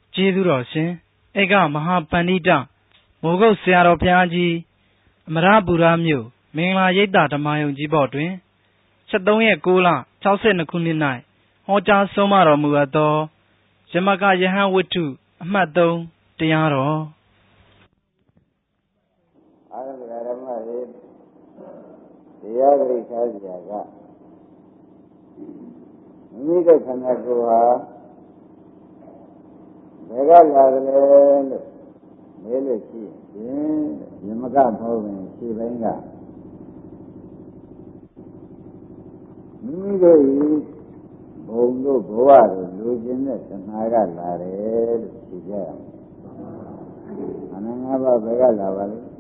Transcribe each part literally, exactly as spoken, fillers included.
ကျေးဇူးတော်ရှင်ဧကမဟာပန္နိတမိုးကုတ်ဆရာတော်ဘုရားကြီးအမရပူရမြို့မင်္ဂလာရိပ်သာဓမ္မယုံကြီးဘော်တွင်ရက်သုံးရက်ကိုးလ၆၂ခုနှစ်၌ဟောကြားဆုံးမတော်မူအပ်သောယမကယဟန်ဝတ္ထုအမှတ်သုံးတရားတော်အာရမဓမ္မရေတရားပရိက္ခာစရာကမိမိတို့ခန္ဓာကိုယ်ဟာဘယ်ကလာတယ်လို့မေးလို့ရှိရင်ယမကဘောပင်ခြေပိုင်းကမိမိတို့ဤဘုံတို့ဘဝတို့လူချင်းတဲ့သနာကလာတယ်လို့ဖြေကြရအောင်ခန္ဓာ၅ပါးဘယ်ကလာပါလဲ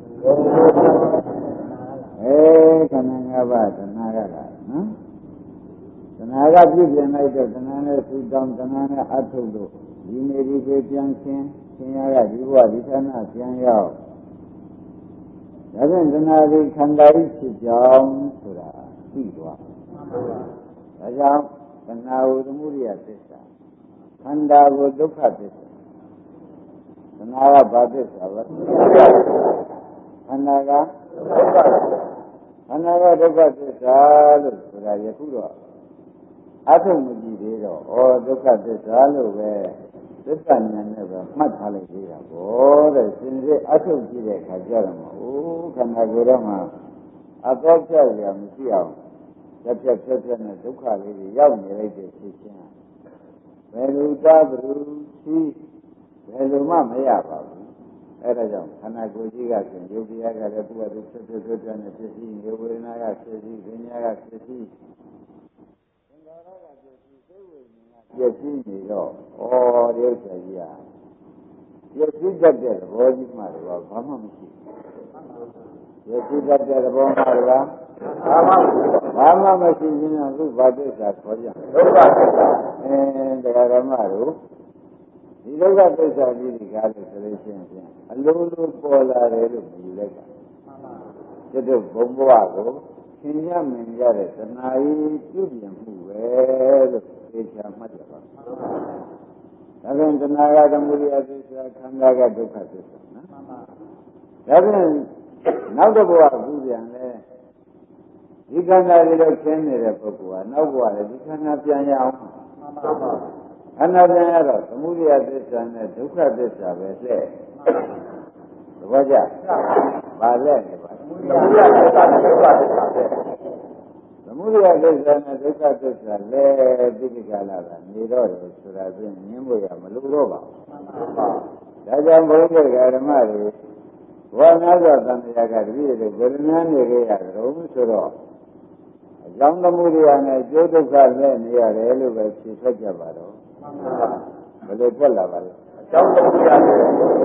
အဲခန္ဓာ၅ပါးသနာကလာနော်သနာကပြည့်ပြင်လိုက်တော့သနာနဲ့ဆူတောင်းသနာနဲ့အထုပ်တို့ဒီနေဒီကိုပြန်ရှင်းရှင်းရကဒီဘဝဒီဌာနပြန်ရောက်ဒါဖြင့်သနာဒီခန္ဓာဤဖြစ်ကြောင်းဆိုတာသိသွားဒါကြောင့်သနာဟုသမုဒိယသစ္စာခန္ဓာကိုဒုက္ခသစ္စာသနာကဘာသစ္စာလဲခန္ဓာကခန္ဓာကဒုက္ခသစ္စာလို့ဆိုတာယခုတော့အထုံမကြည့်သေးတော့ဩဒုက္ခသစ္စာလို့ပဲသစ္စာဉာဏ်နဲ့ပဲမှတ်ထားလိုက်သေးတာဘောတဲ့စင်စစ်အထုံကြည့်တဲ့အခါကျတော့မဟုတ်ခန္ဓာကိုယ်တော့မှအသောကြောက်ရမရှိအောင်တစ်ဖြတ်တစ်ဖြတ်နဲ့ဒုက္ခလေးတွေရောက်နေလိုက်တဲ့ဖြစ်ချင်းဘယ်လိုသာဘယ်လိုရှိဘယ်လိုမှမရပါဘူးအဲဒါကြောင့်ခန္ဓာကိုယ်ကြီးကဆိုရုပ်တရားကလည်းသူ့အတူဆက်ဆက်ဆက်နဲ့ဖြစ်ပြီးနေဝေဒနာကဖြစ်ပြီးဉာဏ်ကဖြစ်ပြီးသင်္ခါရကဖြစ်ပြီးသိဝေဒနာကဖြစ်ပြီးနေတော့ဩဒီဥစ္စာကြီးဟာပြည့်စည်တတ်တဲ့သဘောကြီးမှတော့ဘာမှမရှိဘူးပြည့်စည်တတ်တဲ့သဘောမှတော့ဘာမှဘာမှမရှိရင်တော့ဘာသစ္စာခေါ်ကြဒုက္ခသစ္စာအဲတရားဓမ္မတို့ဒီဒုက္ခသစ္စာကြီးဒီကားလို့ဆိုလို့ရှိရင်အလိုလိုပေါ်လာတယ်လို့မြည်လိုက်တာကျွတ်တို့ဘုံဘဝကိုသင်ရမြင်ရတဲ့သနာယီပြုပြင်မှုပဲလို့သိချာမှတ်ကြပါဒါဖြင့်သနာကသမုဒိယသစ္စာခန္ဓာကဒုက္ခသစ္စာနော်ဒါဖြင့်နောက်တစ်ဘဝကူးပြန်လဲဒီခန္ဓာတွေတော့ခင်းနေတဲ့ပုဂ္ဂိုလ်ဟာနောက်ဘဝလည်းဒီခန္ဓာပြန်ရအောင်ခန္ဓာပြန်ရတော့သမုဒိယသစ္စာနဲ့ဒုက္ခသစ္စာပဲလှည့်သဘောကျပါလဲနေပါသမုဒိယသစ္စာနဲ့ဒုက္ခသစ္စာပဲသမုဒိယသစ္စာနဲ့ဒုက္ခသစ္စာလဲတိတိကလာတာနေတော့တယ်ဆိုတာဖြင့်ငင်းဖို့ရမလိုတော့ပါဘူးဒါကြောင့်ဘုန်းကြီးဓမ္မတွေဘောနာသောသံဃာကတပည့်တွေဘယ်လိုများနေကြရကြုံဆိုတော့အကြောင်းသမုဒိယနဲ့ကျိုးဒုက္ခနဲ့နေရတယ်လို့ပဲဖြေထွက်ကြပါတော့ဘယ်လိုထွက်လာပါလဲအကြောင်းသမုဒိယနဲ့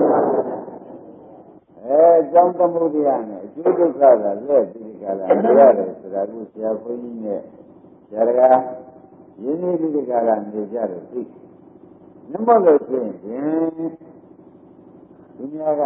အဲအကြောင်းသမုဒိယနဲ့အကျိုးဒုက္ခကလက်ဒီကလာနေရတယ်ဆိုတာကိုဆရာဘုန်းကြီးနဲ့ဆရာကရင်းနှီးဒီကလာနေကြတယ်သိနမလို့ရှိရင်ဒီများက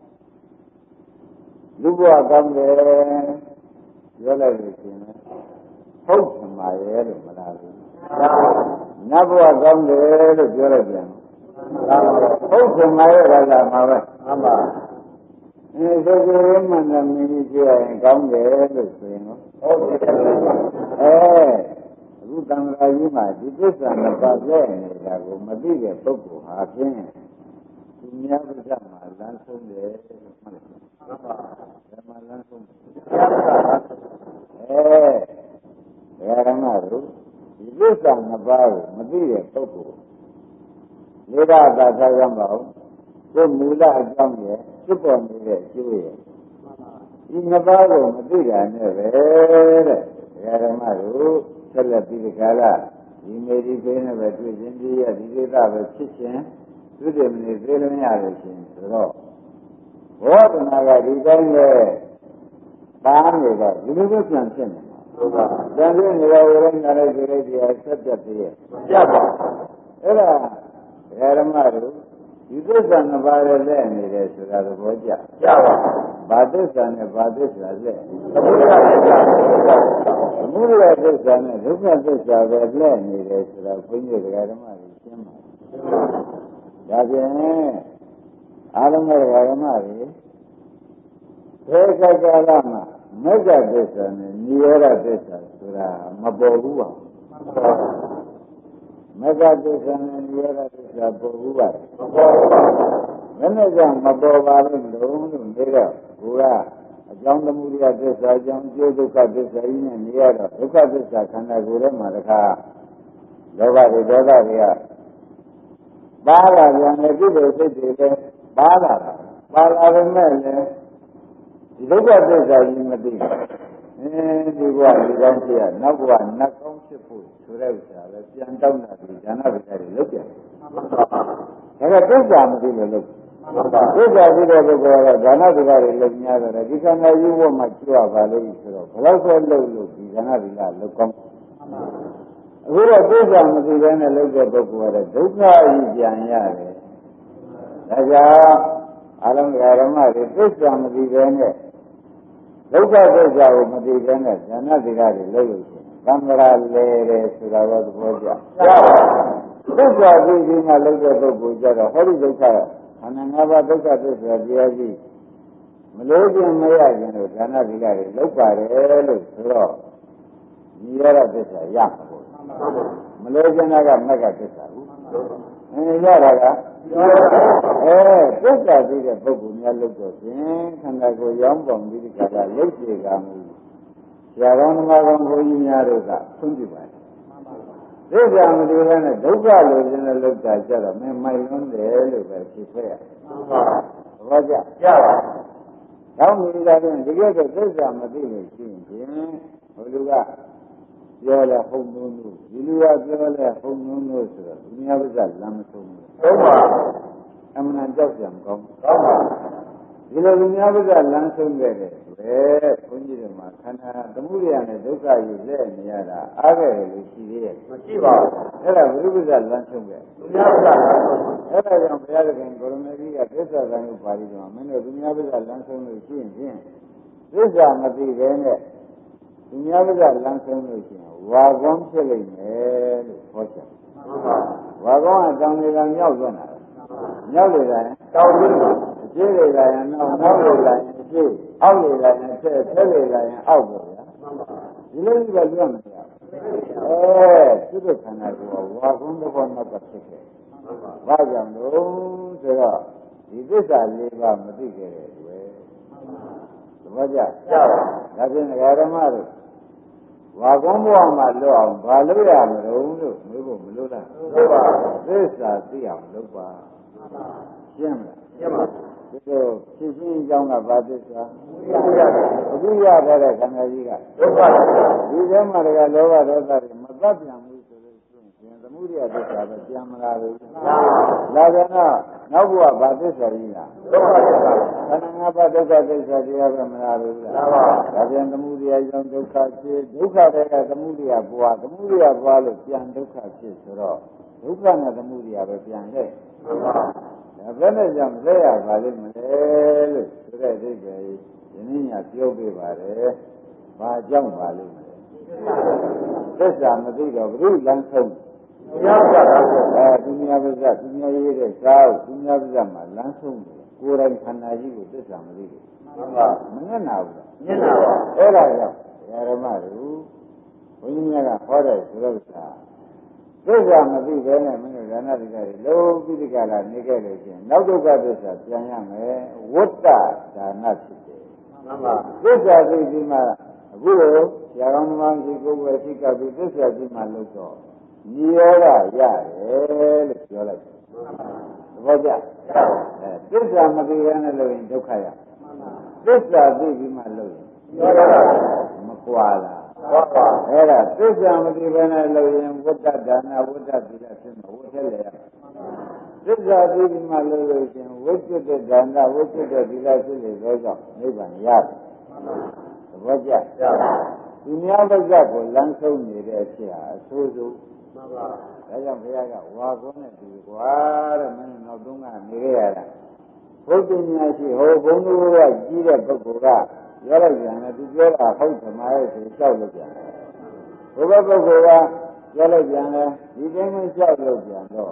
လူဘဝကောင်းတယ်ပြောလိုက်လို့ရှိရင်ဟုတ်သမာရဲ့လို့မလားဘူးနတ်ဘဝကောင်းတယ်လို့ပြောလိုက်ပြန်ဟုတ်သမာရဲ့ကလာမှာပဲမှန်ပါအဲဆိုကြရင်မှန်တယ်မင်းကြီးပြောရင်ကောင်းတယ်လို့ဆိုရင်ဟုတ်တယ်အဲအခုတန်ခါကြီးမှာဒီသစ္စာနှစ်ပါးပြည့်နေတာကိုမသိတဲ့ပုဂ္ဂိုလ်ဟာဖြင့်သူများပြတ်မှာလမ်းဆုံးတယ်လို့မှတ်တယ်မှန်ပါဓမ္မလမ်းဆုံးအဲဓမ္မတို့ဒီသစ္စာနှစ်ပါးကိုမသိတဲ့ပုဂ္ဂိုလ်လေဒါသာထားရမအောင်ကိုမူလအကြောင်းရဲ့ဖြစ်ပေါ်နေတဲ့အကျိုးရဲ့ဒီနှစ်ပါးကိုမသိတာနဲ့ပဲတဲ့ဓမ္မတို့ဆက်လက်ပြီးဒီကာလဒီမေဒီဖေးနဲ့ပဲတွေ့ချင်းဒီရဒီဒေသပဲဖြစ်ချင်းသူတည်မနေသေးလို့ရတယ်ရှင်ဆိုတော့ဘောဓနာကဒီတိုင်းပဲပါနေတော့ဒီလိုပဲပြန်ဖြစ်နေမှာဟုတ်ပါပြန်ဖြစ်နေတော့ဝိရဏနဲ့ဒီလိုတရားဆက်ပြတ်သေးရဲ့ပြတ်ပါအဲ့ဒါဓမ္မတို့ဒီသစ္စာနှစ်ပါးနဲ့လက်နေတယ်ဆိုတာသဘောကျကျပါဘာသစ္စာနဲ့ဘာသစ္စာလက်သမုဒယသစ္စာနဲ့ဒုက္ခသစ္စာပဲလက်နေတယ်ဆိုတာဘုန်းကြီးဓမ္မတွေရှင်းပါဒဒါဖြင့်အားလုံးသောဓမ္မတွေသေကကာလမှာမဂ္ဂသစ္စာနဲ့နိရောဓသစ္စာဆိုတာမပေါ်ဘူးပါမဂ္ဂသစ္စာနဲ့နိရောဓသစ္စာပေါ်ဘူးပါမပေါ်ဘူးပါဘယ်နဲ့ကြောင့်မပေါ်ပါလို့လုံးလို့နေတော့ကိုကအကြောင်းသမုဒယသစ္စာအကြောင်းကျိုးဒုက္ခသစ္စာကြီးနဲ့နေရတော့ဒုက္ခသစ္စာခန္ဓာကိုယ်ထဲမှာတခါလောဘတွေဒေါသတွေကပါလာပြန်တယ်ကုသိုလ်စိတ်တွေလည်းပါလာတာပါလာပေမဲ့လည်းဒီဒုက္ခသစ္စာကြီးမသိဘူးအင်းဒီဘဝဒီကောင်းဖြစ်ရနောက်ဘဝနတ်ကောင်းဖြစ်ဖို့ဆိုတဲ့ဥစ္စာပဲပြန်တောင်းတာဒီဉာဏ်ပညာတွေလုပ်ပြန်ဒါကသစ္စာမသိလို့လုပ်သစ္စာသိတဲ့ပုဂ္ဂိုလ်ကဉာဏ်ပညာတွေလုပ်များတယ်ဒီခန္ဓာယူဖို့မှကျွတ်ပါလို့ဆိုတော့ဘယ်တော့ဆိုလုပ်လို့ဒီဉာဏ်ပညာလုပ်ကောင်းအခုတော့သစ္စာမသိဘဲနဲ့လုပ်တဲ့ပုဂ္ဂိုလ်ကတော့ဒုက္ခကြီးပြန်ရတယ်ဒါကြောင့်အလုံးစုံဓမ္မတွေသစ္စာမသိဘဲနဲ့ဒုက္ခသစ္စာကိုမသိဘဲနဲ့ဉာဏ်တိရတွေလုပ်လို့ရှိရင်သံဃာလေတယ်ဆိုတာတော့သဘောကျသစ္စာသိပြီးမှလုပ်တဲ့ပုဂ္ဂိုလ်ကြတော့ဟောဒီဒုက္ခခန္ဓာ၅ပါးဒုက္ခသစ္စာတရားကြီးမလို့ခြင်းမရခြင်းလို့ဉာဏ်တိရတွေလုပ်ပါတယ်လို့ဆိုတော့နိရောဓသစ္စာရမှာပေါ့မလို့ခြင်းကမဂ္ဂသစ္စာဘူးအင်းရတာကအဲသစ္စာသိတဲ့ပုဂ္ဂိုလ်များလို့တော့ဖြင့်ခန္ဓာကိုယ်ရောင်းပေါ်ပြီးဒီကလာရုပ်ပြေကမှုဆရာတော်ဓမ္မကောင်ဘုန်းကြီးများတို့ကဆွံ့ပြပါတယ်သစ္စာမသိဘဲနဲ့ဒုက္ခလို့ခြင်းနဲ့လောက်တာကြတော့မင်းမိုက်လွန်းတယ်လို့ပဲဖြေဆွဲရဘာကြကြပါတော့မိသားစုတကယ်တော့သစ္စာမသိလို့ရှိရင်ဘုလူကပြောလဲဟုံနှုံးလို့ဒီလူကပြောလဲဟုံနှုံးလို့ဆိုတော့ဒုညဝိဇ္ဇလမ်းမဆုံးဘူးဟုတ်ပါအမှန်ကြောက်ကြံကောင်းကောင်းပါဒီလိုဒုညဝိဇ္ဇလမ်းဆုံးခဲ့တယ်ပဲဘုန်းကြီးတွေမှာခန္ဓာသမုဒယနဲ့ဒုက္ခယူလက်နေရတာအားခဲ့တယ်လို့ရှိသေးရဲ့မရှိပါဘူးအဲ့ဒါဘုရုပ္ပဇလမ်းဆုံးခဲ့ဒုညဝိဇ္ဇလမ်းဆုံးအဲ့ဒါကြောင့်ဘုရားသခင်ကိုရမေကြီးကသစ္စာကံကိုပါဠိတော်မှာမင်းတို့ဒုညဝိဇ္ဇလမ်းဆုံးလို့ရှိရင်ဖြင့်သစ္စာမသိဘဲနဲ့ဒုညဝိဇ္ဇလမ်းဆုံးလို့ရှိရင်ဝါကောင်းဖြစ်လိမ့်မယ်လို့ဟောချင်ဝါကောင်းကတောင်တွေကမြောက်သွားတာမြောက်နေတာတောင်ကြီးမှာအကျိုးတွေကရင်နောက်နောက်တွေကရင်အကျိုးအောက်တွေကရင်ဆဲဆဲတွေကရင်အောက်ပါဗျာဒီလိုကြီးပဲလွတ်မရဘူးအဲသူ့ခန္ဓာကိုဝါကောင်းတဲ့ဘောနောက်ကဖြစ်ခဲ့ဘာကြောင့်လို့ဆိုတော့ဒီသစ္စာလေးပါမသိခဲ့တဲ့တွေ့သဘောကျကျပါဒါဖြင့်ဓမ္မတို့ဝါကောင်းဘဝမှာလွတ်အောင်ဘာလုပ်ရမလို့လို့မေးဖို့မလို့လားလုပ်ပါသစ္စာသိအောင်လုပ်ပါရှင်းမလားရှင်းပါဒီလိုဖြစ်ရှင်းကြောင်းကဘာသစ္စာအခုရတဲ့ခန္ဓာကြီးကဒုက္ခဒီထဲမှာတကလောဘဒေါသတွေမတတ်ပြန်ဘူးဆိုလို့ရှိရင်သမုဒယသစ္စာပဲပြန်မလာဘူးလာကြတော့နောက်ဘဝဘာသစ္စာကြီးလားဒုက္ခသစ္စာခန္ဓာ၅ပါးဒုက္ခသစ္စာတရားပဲမလာဘူးလားဒါပြန်သမုဒယကြောင့်ဒုက္ခဖြစ်ဒုက္ခတွေကသမုဒယဘဝသမုဒယဘဝလို့ပြန်ဒုက္ခဖြစ်ဆိုတော့ဒုက္ခနဲ့သမုဒယပဲပြန်လဲဒါဘယ်နဲ့ကြောင့်လဲရပါလိမ့်မလဲလို့ဆိုတဲ့အိဗယ်ယနေ့ညပြောပြပါတယ်ဘာကြောင့်ပါလိမ့်မလဲသစ္စာမသိတော့ဘုရုလမ်းဆုံးဘုရားကအဲသူများပါးစသူများရေးတဲ့စာအုပ်သူများပါးစမှာလမ်းဆုံးတယ်ကိုယ်တိုင်ခန္ဓာကြီးကိုသစ္စာမသိဘူးမှန်ပါမငဲ့နာဘူးငဲ့နာပါအဲ့ဒါကြောင့်ဓမ္မတို့ဘုန်းကြီးများကဟောတဲ့ဆိုလို့သာသစ္စာမသိဘဲနဲ့မင်းတို့ဒါနတိကတွေလုံးပြီးဒီကလာနေခဲ့လို့ချင်းနောက်ဒုက္ခသစ္စာပြန်ရမယ်ဝတ္တဒါနဖြစ်တယ်မှန်ပါသစ္စာသိပြီးမှအခုလိုဆရာကောင်းသမားကြီးကိုယ်ပဲသိကပ်ပြီးသစ္စာသိမှလို့တော့နိရောဓရတယ်လို့ပြောလိုက်တယ်သဘောကျအဲသစ္စာမသိဘဲနဲ့လို့ရင်ဒုက္ခရသစ္စာသိပြီးမှလို့ရင်နိရောဓမကွာလားဟုတ်ပါအဲ့ဒါသစ္စာမသိဘဲနဲ့လို့ရင်ဝတ္တဒါနဝတ္တသီလဖြစ်မှာဝတ်ထဲလေရသစ္စာသိပြီးမှလို့လို့ရှင်ဝိတ္တတဲ့ဒါနဝိတ္တတဲ့သီလဖြစ်လေသောကြောင့်နိဗ္ဗာန်ရတယ်သဘောကျသူများဘက်ကကိုလမ်းဆုံးနေတဲ့အဖြစ်ဟာအဆိုးဆုံးမှန်ပါဒါကြောင့်ဘုရားကဝါကုန်းနဲ့တူကွာတဲ့မင်းနောက်တုန်းကနေရတာဘုဒ္ဓဉာဏ်ရှိဟောဘုံတို့ကကြီးတဲ့ပုဂ္ဂိုလ်ကပြောလိုက်ပြန်တယ်သူပြောတာဟုတ်သမားရဲ့ဆိုလျှောက်လို့ပြန်တယ်ဘုရားပုဂ္ဂိုလ်ကပြောလိုက်ပြန်တယ်ဒီတိုင်းမလျှောက်လို့ပြန်တော့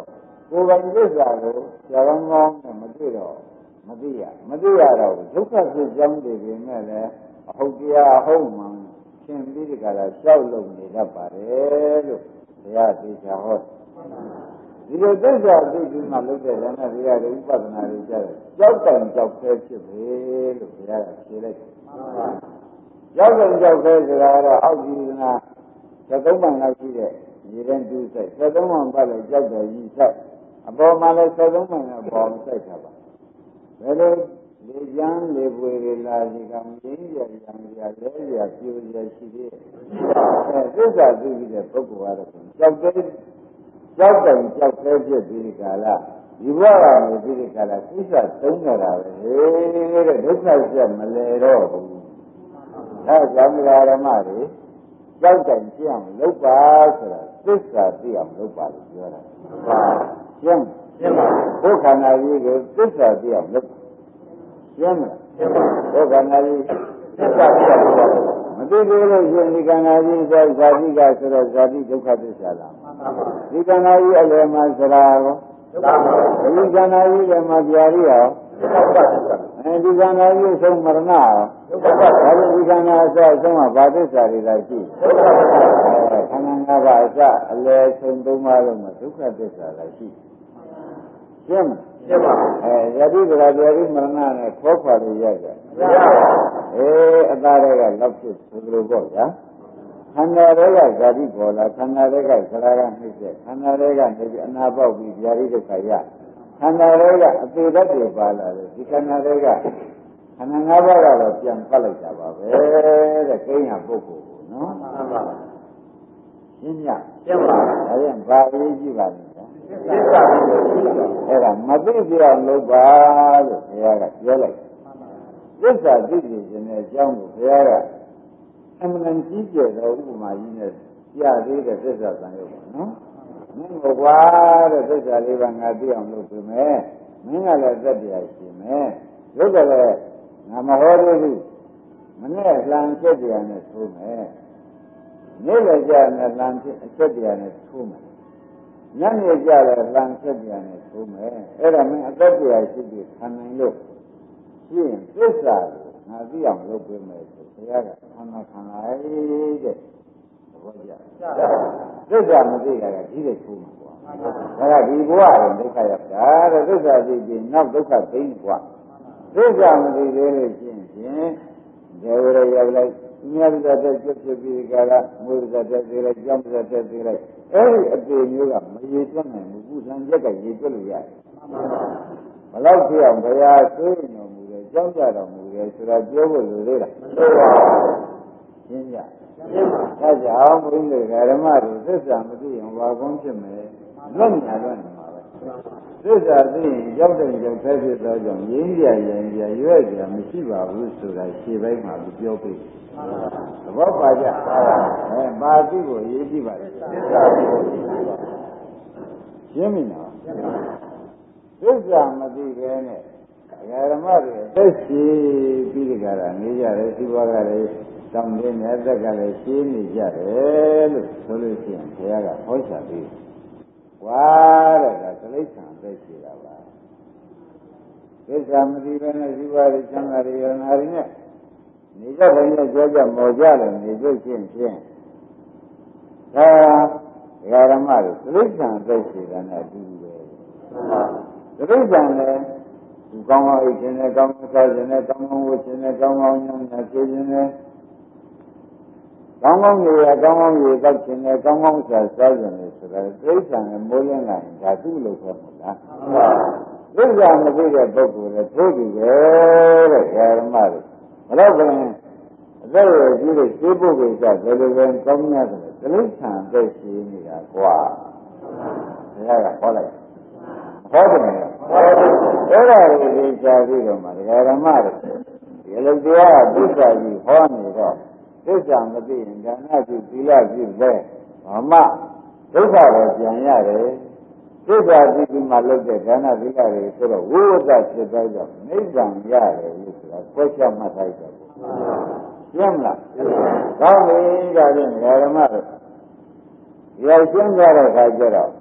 ကိုယ်ပိုင်သစ္စာကိုဇာကောင်းကောင်းနဲ့မသိတော့မသိရမသိရတော့ဒုက္ခဖြစ်ကြောင်းတွေပြင်းနဲ့လည်းအဟုတ်တရားအဟုတ်မှန်ရှင်းပြီးဒီကရာလျှောက်လို့နေတတ်ပါတယ်လို့ဘုရားသိချာဟောဒီလိုသစ္စာသိပြီးမှလုပ်တဲ့ဉာဏ်တွေရတဲ့ဥပဒနာတွေကြတယ်ကြောက်တိုင်ကြောက်ခဲဖြစ်ပြီလို့ဘုရားကဖြေလိုက်ကြောက်တိုင်ကြောက်ခဲဆိုတာကတော့အောက်ဒီနာသုံးပန်လောက်ရှိတဲ့ရေတန်းတူးဆိုင်သုံးပန်ပတ်လို့ကြောက်တယ်ကြီးဆိုင်အပေါ်မှာလည်းသုံးပန်နဲ့ပေါ်မဆိုင်တာပါဘယ်လိုလေကျန်းလေပွေတွေလာစီကမရင်းရရံရလဲရပြိုရရှိသေးတယ်အဲသစ္စာသိပြီးတဲ့ပုဂ္ဂိုလ်ကတော့ကြောက်တဲ့ကြောက်တယ်ကြောက်တဲ့ဖြစ်ပြီးဒီကာလဒီဘဝကနေပြီးဒီကာလသစ္စာသုံးနေတာပဲဟေးတဲ့ဒုက္ခဆက်မလဲတော့ဘူးဒါကြောင့်ဓမ္မတွေကြောက်တယ်ပြအောင်လုပ်ပါဆိုတာသစ္စာသိအောင်လုပ်ပါလို့ပြောတာရှင်းရှင်းပါဘုခန္ဓာကြီးကိုသစ္စာသိအောင်လုပ်ရှင်းမလားရှင်းပါဘုခန္ဓာကြီးသစ္စာသိအောင်လုပ်မသိသေးလို့ရှင်ဒီခန္ဓာကြီးဆိုဇာတိကဆိုတော့ဇာတိဒုက္ခသစ္စာလားဒီခန္ဓာကြီးအလယ်မှာစရာကိုဒီခန္ဓာကြီးလည်းမှာပြာရိရောအဲဒီခန္ဓာကြီးဆုံးမရဏရောဒါဒီခန္ဓာအစအဆုံးမှာဘာသစ္စာတွေလဲရှိခန္ဓာငါးပါးအစအလယ်ဆုံးသုံးပါးလုံးမှာဒုက္ခသစ္စာလည်းရှိရှင်းရှင်းပါအဲယတိကရာပြာရိမရဏနဲ့ခေါ်ခွာလို့ရကြအေးအသားတွေကလောက်ဖြစ်ဆိုလိုပေါ့ဗျာခန္ဓာတွေကဇာတိပေါ်လာခန္ဓာတွေကသရဂနှိမ့်ဆက်ခန္ဓာတွေကနေပြီးအနာပေါက်ပြီးဗျာတိဒုက္ခရခန္ဓာတွေကအသေးဓာတ်တွေပါလာတယ်ဒီခန္ဓာတွေကခန္ဓာ၅ပါးကတော့ပြန်ဖတ်လိုက်တာပါပဲတဲ့ကိန်းဟာပုဂ္ဂိုလ်ကိုနော်မှန်ပါရှင်းညရှင်းပါဒါပြန်ဘာရေးကြည့်ပါလဲသစ္စာအဲ့ဒါမသိကြအောင်လုပ်ပါလို့ဘုရားကပြောလိုက်သစ္စာသိကြခြင်းနဲ့အကြောင်းကိုဘုရားကအမှန်ကြီးကျယ်သောဥပမာကြီးနဲ့ပြသေးတဲ့သစ္စာသံယုတ်ပါနော်မင်းကကွာတဲ့သစ္စာလေးပါငါသိအောင်လုပ်ပေးမယ်မင်းကလည်းသက်တရားရှိမယ်လို့ကလည်းငါမဟောသေးဘူးမနဲ့လှန်ချက်တရားနဲ့သိုးမယ်နေ့လည်းကြာနဲ့လှန်ချက်တရားနဲ့သိုးမယ်ညနေကြလည်းလှန်ချက်တရားနဲ့သိုးမယ်အဲ့ဒါမင်းအသက်တရားရှိပြီးခံနိုင်လို့ရှင်းသစ္စာကိုငါသိအောင်လုပ်ပေးမယ်ဆိုဘုရားကခန္ဓာခံလိုက်တဲ့သဘောကျသစ္စာမသိကြတာဒီလိုထိုးမှာကွာဒါကဒီဘဝရင်ဒုက္ခရောက်တာတဲ့သစ္စာသိပြီးနောက်ဒုက္ခသိမ်းကွာသစ္စာမသိသေးလို့ရှင်းဖြင့်ဒေဝရရောက်လိုက်မြတ်စွာဘုရားပြည့်ပြည့်ပြီးကြတာမွေးစွာတက်သေးလိုက်ကြောင်းစွာတက်သေးလိုက်အဲ့ဒီအပေမျိုးကမရေတွက်နိုင်ဘူးခုလမ်းချက်ကရေတွက်လို့ရတယ်ဘလောက်ဖြစ်အောင်ဘုရားဆွေးတော်မူတယ်ကြောင်းကြတော်မူတယ်ဆိုတာပြောဖို့လိုသေးလားဆိုပါရှင်းကြရှင်းပါဒါကြောင့်ဘုန်းကြီးဓမ္မတွေသစ္စာမသိရင်ဘာကုန်းဖြစ်မယ်လွတ်ညာလွတ်နေမှာပဲသစ္စာသိရင်ရောက်တဲ့ရောက်တဲ့ဖြစ်သောကြောင့်ရင်းကြရင်ကြရွဲ့ကြမရှိပါဘူးဆိုတာရှင်းပိုင်းမှာပြောပြီးသဘောပါကြအဲပါသိကိုရေးကြည့်ပါလေသစ္စာသိကိုရေးကြည့်ပါရှင်းပြီနော်သစ္စာမသိပဲနဲ့ဓမ္မတွေသက်ရှိပြီးဒီကရနေကြတယ်ဒီဘဝကလည်းတောင်းတင်းတဲ့အသက်ကလည်းရှင်းနေကြတယ်လို့ဆိုလို့ရှိရင်ဘုရားကဟောချပြီးဝါတဲ့ကသလိษံသက်ရှိတာပါသစ္စာမသိပဲနဲ့ဒီဘဝတွေချမ်းသာတွေရနာတွေနဲ့နေကြတယ်နဲ့ကြောကြမော်ကြတယ်နေကြချင်းဖြင့်ဒါဓမ္မတွေသလိษံသက်ရှိတာနဲ့အတူတူပဲသလိษံလည်းဒီကောင်းကောင်းအိတ်ခြင်းနဲ့ကောင်းကောင်းစားခြင်းနဲ့ကောင်းကောင်းဝတ်ခြင်းနဲ့ကောင်းကောင်းညံ့ညံ့ဆေးခြင်းနဲ့ကောင်းကောင်းနေရကောင်းကောင်းရေတောက်ခြင်းနဲ့ကောင်းကောင်းစားစားခြင်းနဲ့ဆိုတာသိစ္စာနဲ့မိုးလင်းလာရင်ဒါသူ့လို့ခေါ်မှာလားသိစ္စာမသိတဲ့ပုဂ္ဂိုလ်လည်းသိပြီပဲတဲ့ဓမ္မတွေဘလို့ကလည်းအသက်ရည်ကြီးတဲ့သိဖို့ကိစ္စဘယ်လိုပဲကောင်းများတယ်သလိษံသိရှိနေတာကွာဘုရားကဟောလိုက်ဟောတယ်အဲ့ဒါကိုသိချပြီးတော့မှဒကာဓမ္မတွေဒီလိုတရားသစ္စာကြီးဟောနေတော့သစ္စာမသိရင်ဒါနပြုသီလပြုပဲဘာမှဒုက္ခတော့ပြန်ရတယ်သစ္စာသိပြီးမှလုပ်တဲ့ဒါနသီလတွေဆိုတော့ဝိဝတ္တဖြစ်သွားတော့နိဗ္ဗာန်ရတယ်လို့ဆိုတာခွဲခြားမှတ်လိုက်တယ်ရှင်းမလားကောင်းပြီဒါဖြင့်ဓမ္မတွေရောက်ရှင်းကြတဲ့အခါကျတော့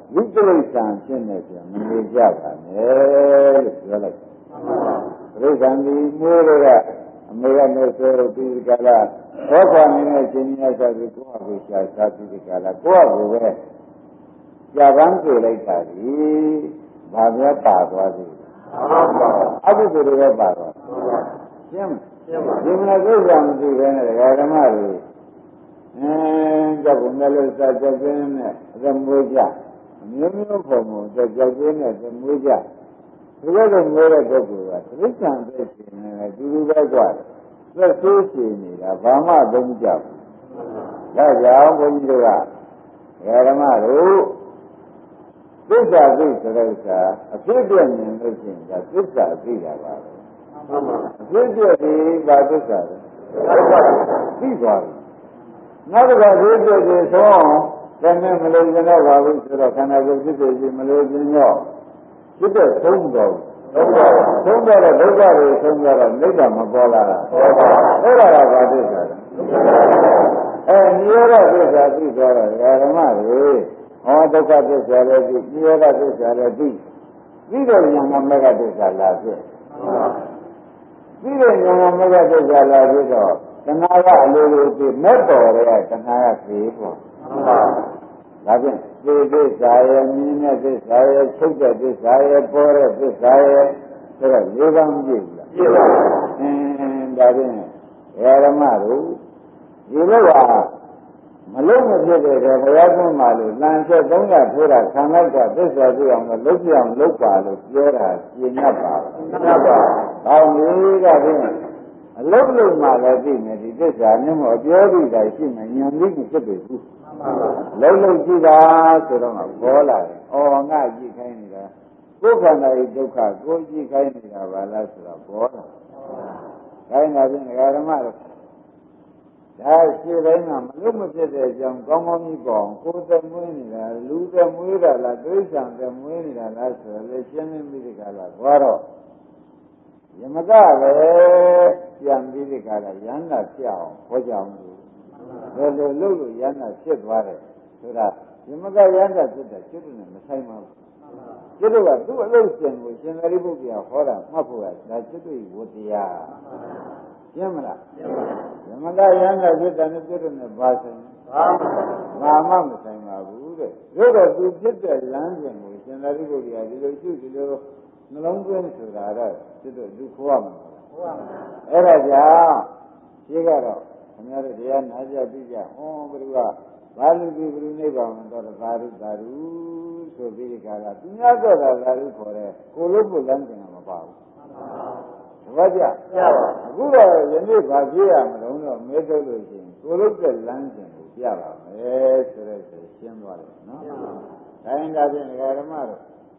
ဝိပလိစ္ဆာဖြစ်နေပြန်မနေကြပါနဲ့လို့ပြောလိုက်ပရိစ္ဆာန်ဒီမိုးတွေကအမေကနေဆိုပြီးဒီကလာဘောကွာနေတဲ့ရှင်ကြီးအဆက်ပြီးကိုယ့်အကိုရှာစားပြီးဒီကလာကိုယ့်အကိုပဲကြာပန်းပြေလိုက်တာဒီဘာများပါသွားသေးအကုသိုလ်တွေပဲပါသွားရှင်းဒီမလားကိစ္စမသိဘဲနဲ့ဓမ္မတွေအင်းကြောက်ကုန်တယ်လို့စကြောက်ခြင်းနဲ့သမွေးကြအမျိုးမျိုးပုံပုံကြောက်ကြောက်ခြင်းနဲ့သမွေးကြဒီလိုလိုမျိုးတဲ့ပုဂ္ဂိုလ်ကသစ္စာပဲရှင်နေတယ်တူတူပဲကြွတယ်သက်ဆိုးရှင်နေတာဘာမှသုံးကြဘူးဒါကြောင့်ဘုန်းကြီးတို့ကဓမ္မတို့သစ္စာသိဆိုတဲ့ဥစ္စာအဖြစ်ပြမြင်လို့ရှိရင်ဒါသစ္စာသိတာပါပဲအဖြစ်ပြပြီးဘာသစ္စာလဲသိသွားပြီနောက်တစ်ခါသိပြပြီးဆုံးတည်းနဲ့မလို့ကျင်တော့ပါဘူးဆိုတော့ခန္ဓာကိုယ်ဖြစ်ဖြစ်မလို့ကျင်တော့ဖြစ်တဲ့သုံးတော်သုံးတော်တဲ့ဒုက္ခတွေဆုံးကြတော့နိဗ္ဗာန်မပေါ်လာတာအဲ့ဒါကဘာသစ္စာလဲအဲနိရောဓသစ္စာသိသွားတော့ဓမ္မတွေဟောဒုက္ခသစ္စာလည်းသိနိရောဓသစ္စာလည်းသိသိတဲ့ဉာဏ်ကမဂ္ဂသစ္စာလာဖြစ်သိတဲ့ဉာဏ်ကမဂ္ဂသစ္စာလာဖြစ်တော့တဏှာကအလိုလိုသိမဲ့တော်တဲ့တဏှာကသိပေါ့ဒါဖြင့်သိသစ္စာရဲ့မြင်တဲ့သစ္စာရဲ့ချုပ်တဲ့သစ္စာရဲ့ပေါ်တဲ့သစ္စာရဲ့ဆိုတော့၄ပါးမပြည့်ဘူးလားပြည့်ပါဘူးအင်းဒါဖြင့်ဓမ္မတို့ဒီလိုကမလုံးမဖြစ်တဲ့ဘုရားဆုံးမှလို့လမ်းချက်သုံးရထိုးတာခံလိုက်တာသစ္စာသိအောင်လို့လုပ်ပြအောင်လုပ်ပါလို့ပြောတာပြင်းရပါဘူးပြင်းပါဘောင်းကြီးကဖြင့်အလုံးလုံးမှလည်းသိနေဒီသစ္စာမျိုးမအပြောပြီးတာရှိနေဉာဏ်ကြီးမဖြစ်ပြီဘူးလုံးလုံးကြည့်တာဆိုတော့ပေါ်လာတယ်။အော်ငါကြည့်ခိုင်းနေတာကိုယ်ခန္ဓာရဲ့ဒုက္ခကိုကြည့်ခိုင်းနေတာပါလားဆိုတော့ပေါ်လာ။ခိုင်းတာဖြင့်ဓမ္မတို့ဒါရှိတိုင်းကမလို့မဖြစ်တဲ့အကြောင်းကောင်းကောင်းကြီးပေါ့ကိုယ်သက်မွေးနေတာလူသက်မွေးတာလားဒိဋ္ဌံသက်မွေးနေတာလားဆိုတော့လေရှင်းနေပြီဒီကလာသွားတော့ယမကလည်းပြန်ပြီးဒီကလာရဟန္တာဖြစ်အောင်ဟောကြအောင်လို့ဘယ်လိုလုပ်လို့ရဟန္တာဖြစ်သွားတယ်ဆိုတာယမကရဟန္တာဖြစ်တဲ့ကျွတ်နဲ့မဆိုင်ပါဘူးကျွတ်ကသူ့အလုပ်ရှင်ကိုရှင်သာရိပုတ္တရာဟောတာမှတ်ဖို့ကဒါကျွတ်ဝတ္တရားရှင်းမလားရှင်းပါပြီဓမ္မကယန္တာဖြစ်တဲ့နဲ့ကျွတ်နဲ့ဘာဆိုင်ဘာမှမဆိုင်ပါဘူးတဲ့ရုပ်တော့သူဖြစ်တဲ့လမ်းစဉ်ကိုရှင်သာရိပုတ္တရာဒီလိုရှုဒီလိုနှလုံးသွင်းဆိုတာတော့ကျွတ်သူခေါ်ရမှာခေါ်ရမှာအဲ့ဒါကြောင့်ရှိကတော့ခင်ဗျားတို့တရားနာကြပြီးကြဟောဘုရားဘာလူကြီးဘုရားနိဗ္ဗာန်တော့သာရုသာရုဆိုပြီးဒီကလာသူများတော့သာရုခေါ်တဲ့ကိုလို့ကိုလမ်းစဉ်ကမပါဘူးဘာကြအခုတော့ယနေ့ဗာပြရမလို့တော့မဲထုတ်လို့ရှိရင်ကိုလို့တဲ့လမ်းစဉ်ကိုပြပါမယ်ဆိုတဲ့ဆိုရှင်းသွားတယ်နော်ဒါရင်ဒါဖြင့်ဓမ္မတို့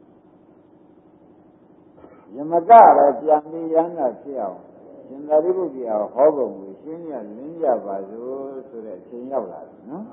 ယမကလည်းပြန်ပြီးရဟန္တာဖြစ်အောင်ရှင်သာရိပုတ္တရာဟောပုံကိုရှင်းရလင်းကြပါစို့ဆိုတဲ့အချိန်ရောက်လာပြီနော်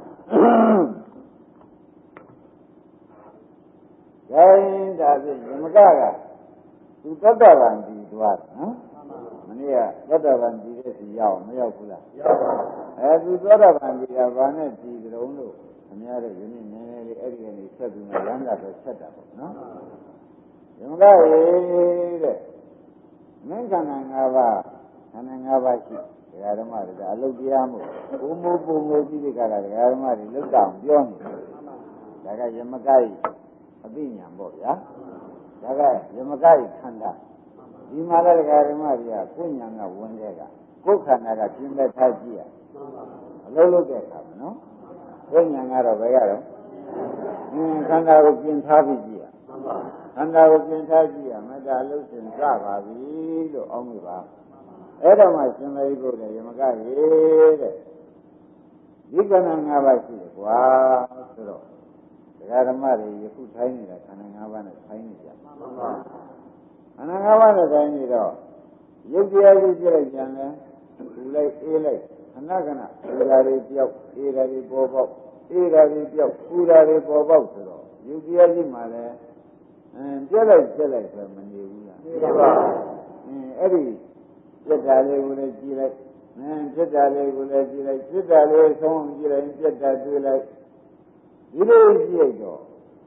ဒါရင်ဒါဖြင့်ယမကကသူသတ္တဗံဒီသွားတယ်နော်မနေ့ကသတ္တဗံဒီတဲ့စီရောက်မရောက်ဘူးလားရောက်ပါဘူးအဲသူသတ္တဗံဒီကဘာနဲ့ဒီတုံးလို့ခင်ဗျားတို့ယနေ့နည်းနည်းလေးအဲ့ဒီကနေဆက်ပြီးတော့လမ်းကတော့ဆက်တာပေါ့နော်ယမကရေတဲ့မင်းခန္ဓာ၅ပါးခန္ဓာ၅ပါးရှိဒကာဓမ္မတွေအလုတ်တရားမို့ဘုံမိုးပုံမိုးပြီးဒီကလာဒကာဓမ္မတွေလုတ်တောင်ပြောနေတယ်ဒါကယမကကြီးအသိဉာဏ်ပေါ့ဗျာဒါကယမကကြီးခန္ဓာဒီမှာလည်းဒကာဓမ္မတွေကကိုယ်ဉာဏ်ကဝင်တဲ့ကကိုယ်ခန္ဓာကပြင်းသက်ထားကြည့်ရအလုတ်လုတ်တဲ့အခါမှာနော်ကိုယ်ဉာဏ်ကတော့ဘယ်ကတော့အင်းခန္ဓာကိုပြင်ထားပြီးကြည့်ရခန္ဓာကိုပြင်ထားကြည့်ရမတ္တအလုတ်စဉ်စပါပြီလို့အောင်းမိပါအဲ့တော့မှရှင်မေဘုရားယမကရေတဲ့ဒီခန္ဓာ၅ပါးရှိတယ်ကွာဆိုတော့ဒကာဓမ္မတွေယခုထိုင်းနေတာခန္ဓာ၅ပါးနဲ့ထိုင်းနေကြခန္ဓာ၅ပါးနဲ့ထိုင်းနေတော့ရုပ်တရားကြီးပြလိုက်ကြတယ်သူလိုက်အေးလိုက်ခဏခဏပူဓာတွေပြောက်အေးဓာတွေပေါ်ပေါက်အေးဓာတွေပြောက်ပူဓာတွေပေါ်ပေါက်ဆိုတော့ရုပ်တရားကြီးမှလည်းအင်းပြက်လိုက်ပြက်လိုက်ဆိုမနေဘူးလားနေပါဘူးအင်းအဲ့ဒီပြက်တာလေးကိုလည်းကြည့်လိုက်အင်းပြက်တာလေးကိုလည်းကြည့်လိုက်ပြက်တာလေးဆုံးကြည့်လိုက်ပြက်တာတွေ့လိုက်ဒီလိုကြည့်တော့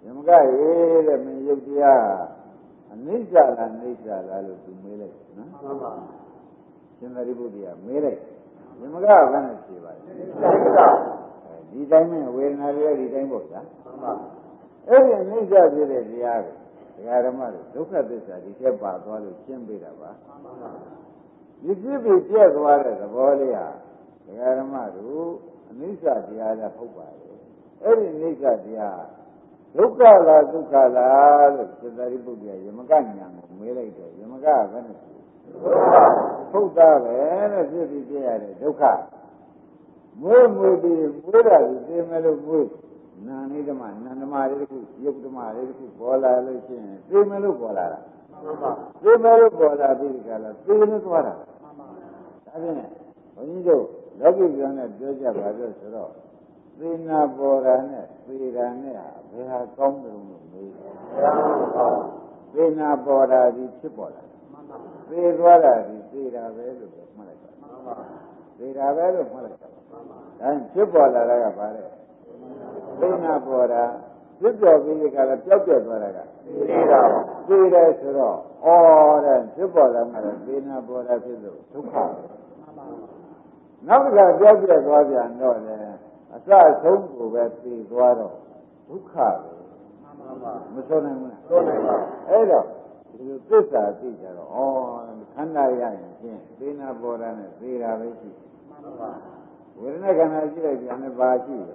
ယမကရေတဲ့မင်းယုတ်တရားအနိစ္စလားအနိစ္စလားလို့သူမေးလိုက်နော်မှန်ပါရှင်သာရိပုတ္တရာမေးလိုက်ယမကဘယ်နဲ့ဖြေပါလဲဒီတိုင်းနဲ့ဝေဒနာတွေဒီတိုင်းပေါ့ဗျာမှန်ပါအဲ့ဒီအနိစ္စဖြစ်တဲ့တရားကိုဒကာဓမ္မတို့ဒုက္ခသစ္စာဒီချက်ပါသွားလို့ရှင်းပေးတာပါမှန်ပါဒီဖြစ်ပြီးပြည့်သွားတဲ့သဘောလေးဟာဒကာဓမ္မတို့အနိစ္စတရားလည်းဟုတ်ပါလေအဲ့ဒီအနိစ္စတရားဒုက္ခလားဒုက္ခလားလို့ရှင်သာရိပုတ္တရာယမကညာကိုမေးလိုက်တယ်ယမကဘယ်နဲ့ဟုတ်သားပဲတဲ့ဖြစ်ပြီးပြရတဲ့ဒုက္ခမွေးမွေးပြီးမွေးတာဒီသိမယ်လို့မွေးနာနိဓမ္မနန္ဒမလေးတစ်ခုယုတ်ဓမ္မလေးတစ်ခုပေါ်လာလို့ရှိရင်သိမယ်လို့ပေါ်လာတာမှန်ပါသိမယ်လို့ပေါ်လာပြီးကြလားသိလို့သွားတာမှန်ပါဒါဖြင့်ဘုန်းကြီးတို့လောကီကျမ်းနဲ့ပြောကြပါလို့ဆိုတော့သေနာပေါ်တာနဲ့သေတာနဲ့ဘယ်ဟာကောင်းတယ်လို့မေးတယ်သေနာပေါ်တာဒီဖြစ်ပေါ်လာသေသွားတာဒီသေတာပဲလို့မှတ်လိုက်ပါသေတာပဲလို့မှတ်လိုက်ပါဒါဖြစ်ပေါ်လာတာကဘာလဲသေနာပေါ်တာဖြစ်ပေါ်ပြီးကြလားပျောက်ပြတ်သွားတာကသေတာသေတယ်ဆိုတော့ဩတဲ့ဖြစ်ပေါ်လာမှလည်းသေနာပေါ်တာဖြစ်လို့ဒုက္ခနောက်တစ်ခါပျောက်ပြတ်သွားပြန်တော့လေအစဆုံးကိုပဲသိသွားတော့ဒုက္ခပဲမဆိုနိုင်ဘူးလားဆိုနိုင်ပါအဲ့တော့ဒီလိုသစ္စာသိကြတော့ဩခန္ဓာရရင်ဖြင့်သေနာပေါ်တာနဲ့သေတာပဲရှိမှန်ပါဝေဒနာခန္ဓာရှိလိုက်ပြန်လည်းပါရှိတယ်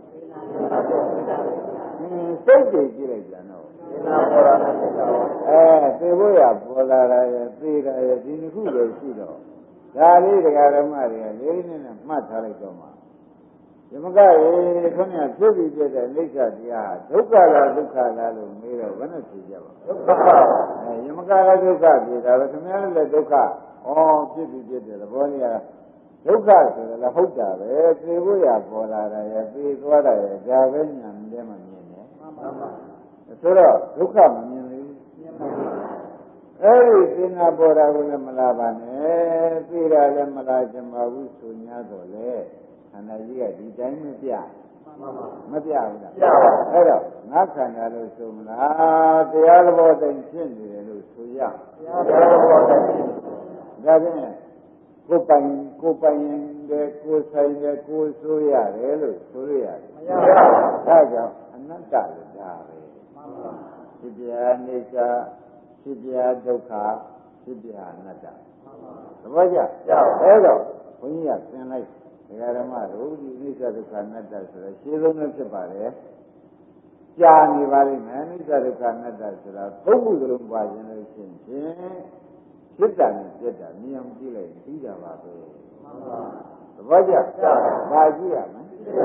အင်းစိတ်တွေရှိလိုက်ပြန်တော့သေနာပေါ်တာနဲ့သေတာအဲသေဖို့ရပေါ်လာတာရဲ့သေတာရဲ့ဒီနှစ်ခုလည်းရှိတော့ဒါလေးတရားဓမ္မတွေကလေးလေးနဲ့မှတ်ထားလိုက်တော့မှယမကရေခွန်းကဖြစ်ပြီးပြတဲ့အိဋ္ဌတရားဒုက္ခလားဒုက္ခလားလို့မေးတော့ဘယ်နဲ့ဖြေကြပါဒုက္ခအဲယမကလည်းဒုက္ခပြေတာပဲခင်ဗျားလည်းဒုက္ခဩဖြစ်ပြီးပြတဲ့သဘောလေးကဒုက္ခဆိုတယ်လည်းဟုတ်တာပဲသိဖို့ရပေါ်လာတာရဲ့သိသွားတာရဲ့ဒါပဲညာနဲ့မှမြင်တယ်မှန်ပါပါဆိုတော့ဒုက္ခမမြင်ဘူးအဲ့ဒီသင်္ဃာပေါ်တာကိုလည်းမလာပါနဲ့သိတာလည်းမလာချင်ပါဘူးဆို냐တော့လေခန္ဓာကြီးကဒီတိုင်းမပြမပြဘူးလားပြပါအဲ့တော့ငါခန္ဓာလို့ဆိုမလားတရားသဘောတိုင်းဖြစ်နေတယ်လို့ဆိုရတရားသဘောတိုင်းဖြစ်ဒါဖြင့်ကိုယ်ပိုင်ကိုယ်ပိုင်တယ်ကိုယ်ဆိုင်တယ်ကိုယ်ဆိုရတယ်လို့ဆိုရရတယ်မရပါဘူးဒါကြောင့်အနတ္တလို့ဒါပဲမှန်ပါဖြစ်ပြအိဋ္ဌဖြစ်ပြဒုက္ခဖြစ်ပြအနတ္တမှန်ပါသဘောကျအဲ့တော့ဘုန်းကြီးကသင်လိုက်ဒကာဓမ္မတို့ဒီအိဋ္ဌဒုက္ခအနတ္တဆိုတော့ရှင်းဆုံးနဲ့ဖြစ်ပါတယ်ကြာနေပါလိမ့်မယ်အိဋ္ဌဒုက္ခအနတ္တဆိုတာသုံးခုစလုံးပါခြင်းလို့ရှိရင်ဖြစ်တာနဲ့ပြက်တာမြင်အောင်ကြည့်လိုက်ပြီးတာပါပဲမှန်ပါသဘောကျပါကြည့်ရမယ်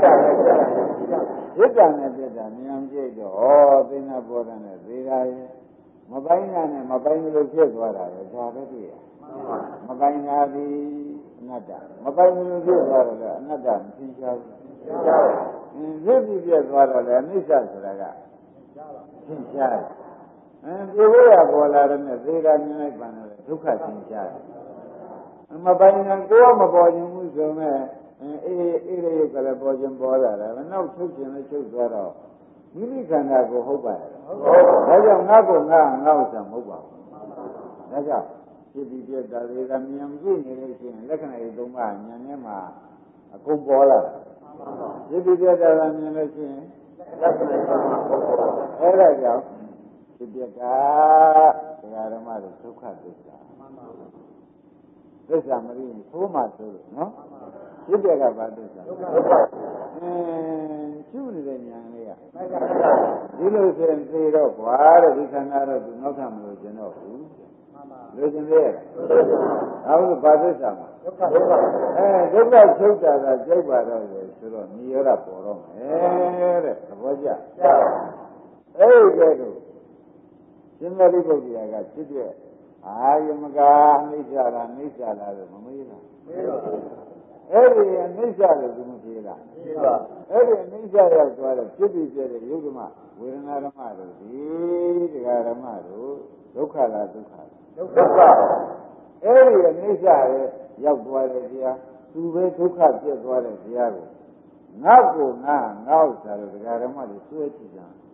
ဖြစ်တာနဲ့ပြက်တာမြင်အောင်ကြည့်တော့ဩသိနာပေါ်တာနဲ့သေတာရဲ့မပိုင်းတာနဲ့မပိုင်းလို့ဖြစ်သွားတာရဲ့ဒါပဲတွေ့ရမပိုင်းတာဒီအနတ္တမပိုင်လို့ဖြစ်သွားတော့လည်းအနတ္တမသိချဘူး။သိပါဘူး။အင်းဖြစ်ပြီးပြတ်သွားတော့လည်းအနိစ္စဆိုတာကသိချတယ်။အင်းဒီဘုရားပေါ်လာတဲ့နဲ့သေတာမြင်လိုက်ပါနဲ့ဒုက္ခသိချတယ်။မပိုင်ရင်ကိုယ်ကမပေါ်ခြင်းဘူးဆိုမဲ့အေးအေးရရုပ်ကလည်းပေါ်ခြင်းပေါ်လာတယ်။နောက်ချုပ်ခြင်းလည်းချုပ်သွားတော့မိမိခန္ဓာကိုဟုတ်ပါရဲ့။ဒါကြောင့်ငါ့ကိုငါငါ့ဥစ္စာမဟုတ်ပါဘူး။ဒါကြောင့်ဖြစ်ပြီးပြတာတွေကမြင်ကြည့်နေလို့ရှိရင်လက္ခဏာတွေသုံးပါးဉာဏ်နဲ့မှအကုန်ပေါ်လာတယ်ဖြစ်ပြီးပြတာကမြင်လို့ရှိရင်လက္ခဏာတွေသုံးပါးပေါ်လာတယ်အဲ့ဒါကြောင့်ဖြစ်ပြတာတရားဓမ္မတွေဒုက္ခသစ္စာသစ္စာမရင်းသိုးမှဆိုလို့နော်ဖြစ်ပြကဘာသစ္စာဒုက္ခအင်းရှုနေတဲ့ဉာဏ်လေးကဒီလိုဆိုရင်သိတော့ကွာတဲ့ဒီခန္ဓာတော့သူနောက်ထပ်မလို့ကျင်တော့ဘူးလို့ရှင်သေးရဲ့ဟောလို့ဘာသစ္စာမှာဒုက္ခဒုက္ခအဲဒုက္ခချုပ်တာကကျုပ်ပါတော့လေဆိုတော့နိရောဓပေါ်တော့မယ်တဲ့သဘောကျအဲ့ဒီကဲတော့ရှင်သာရိပုတ္တရာကဖြစ်တဲ့အာယမကအနိစ္စလားအနိစ္စလားလို့မမေးလားမေးပါဘူးအဲ့ဒီအနိစ္စလို့သူမဖြေလားဖြေပါအဲ့ဒီအနိစ္စရောက်သွားတော့ဖြစ်ပြီးပြတဲ့ယုတ်ဓမ္မဝေဒနာဓမ္မတို့ဒီတရားဓမ္မတို့ဒုက္ခလားဒုက္ခလားဒုက္ခအဲ့ဒီအနိစ္စရဲ့ရောက်သွားတဲ့တရားသူပဲဒုက္ခပြတ်သွားတဲ့တရားကိုငါ့ကိုငါငါ့ဥစ္စာလို့ဒကာဓမ္မတွေဆွဲကြည့်ကြ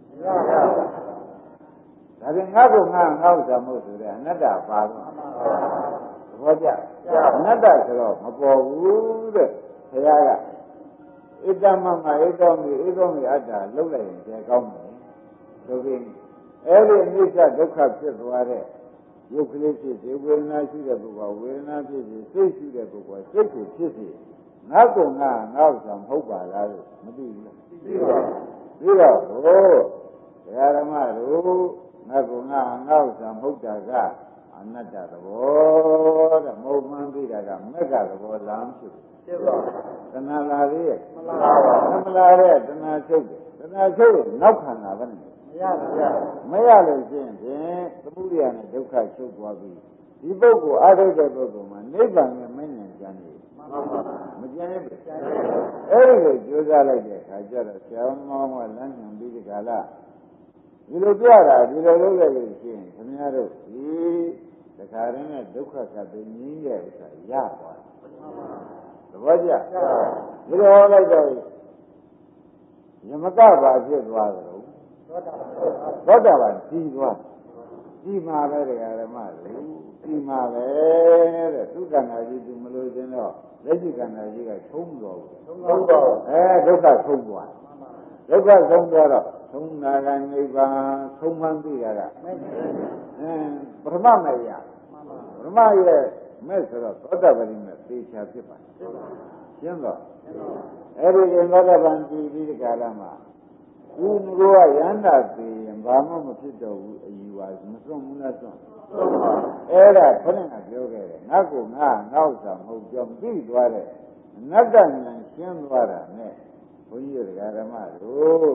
ဒါပြင်ငါ့ကိုငါငါ့ဥစ္စာမဟုတ်ဆိုတဲ့အနတ္တပါတော့သဘောကျအနတ္တဆိုတော့မပေါ်ဘူးတဲ့ဘုရားကဣတ္တမမဣတောမိဣတောမိအတ္တလှုပ်လိုက်ရင်ကျေကောင်းတယ်ဆိုပြီးအဲ့ဒီအနိစ္စဒုက္ခဖြစ်သွားတဲ့ရုပ်ကလေးဖြစ်စေဝေဒနာရှိတဲ့ပုဂ္ဂိုလ်ဝေဒနာဖြစ်စေစိတ်ရှိတဲ့ပုဂ္ဂိုလ်စိတ်ကိုဖြစ်စေငါကငါငါ့ဥစ္စာမဟုတ်ပါလားလို့မသိဘူးလားသိပါဘူးပြီးတော့ဟိုတရားဓမ္မတို့ငါကငါငါ့ဥစ္စာမဟုတ်တာကအနတ္တသဘောတဲ့မဟုတ်မှန်းသိတာကမက္ခသဘောလားမဖြစ်ဘူးဖြစ်ပါဘူးတဏှာလာသေးရဲ့မလာပါဘူးမလာတဲ့တဏှာချုပ်တယ်တဏှာချုပ်ရင်နောက်ခံတာပဲနဲ့မရပါဘူးမရလို့ရှိရင်ဖြင့်သမုဒိယနဲ့ဒုက္ခချုပ်သွားပြီဒီပုဂ္ဂိုလ်အားထုတ်တဲ့ပုဂ္ဂိုလ်မှာနိဗ္ဗာန်ရဲ့မဉ္ဇဉ်ကြံနေမကြံရဘူးအဲ့ဒီကိုကြိုးစားလိုက်တဲ့အခါကျတော့ဆရာမောင်းကလမ်းညွှန်ပြီးဒီကလာဒီလိုကြတာဒီလိုလုပ်လိုက်လို့ရှိရင်ခင်ဗျားတို့ဒီတခါရင်းနဲ့ဒုက္ခကပ်ပြီးငြင်းတဲ့ဥစ္စာရသွားတယ်သဘောကျဒီလိုဟောလိုက်တော့ယမကဘာဖြစ်သွားကြလို့သောတာပန်ကြီးသွားကြီးမှာပဲတရားဓမ္မတွေကြီးမှာပဲတဲ့သူကန္နာကြီးသူမလို့ခြင်းတော့လက်ရှိကန္နာကြီးကထုံးတော်ဘူးထုံးတော်အဲဒုက္ခထုံးသွားဒုက္ခထုံးသွားတော့ထုံးနာကနိဗ္ဗာန်ထုံးမှန်းသိတာကအင်းပရမမေယပရမရဲ့မဲ့ဆိုတော့သောတာပတိမဲ့သေချာဖြစ်ပါတယ်ရှင်းတော့အဲ့ဒီရင်သောတာပန်ကြည်ပြီးဒီကာလမှာဦးငိုကရဟန္တာသိရင်ဘာမှမဖြစ်တော့ဘူးအယူပါမစွန့်ဘူးလားစွန့်အဲ့ဒါခဏကပြောခဲ့တယ်ငါကငါငါဥစ္စာမဟုတ်ကြောင်းသိသွားတဲ့အနတ္တဉာဏ်ရှင်းသွားတာနဲ့ဘုန်းကြီးတို့ဓမ္မတို့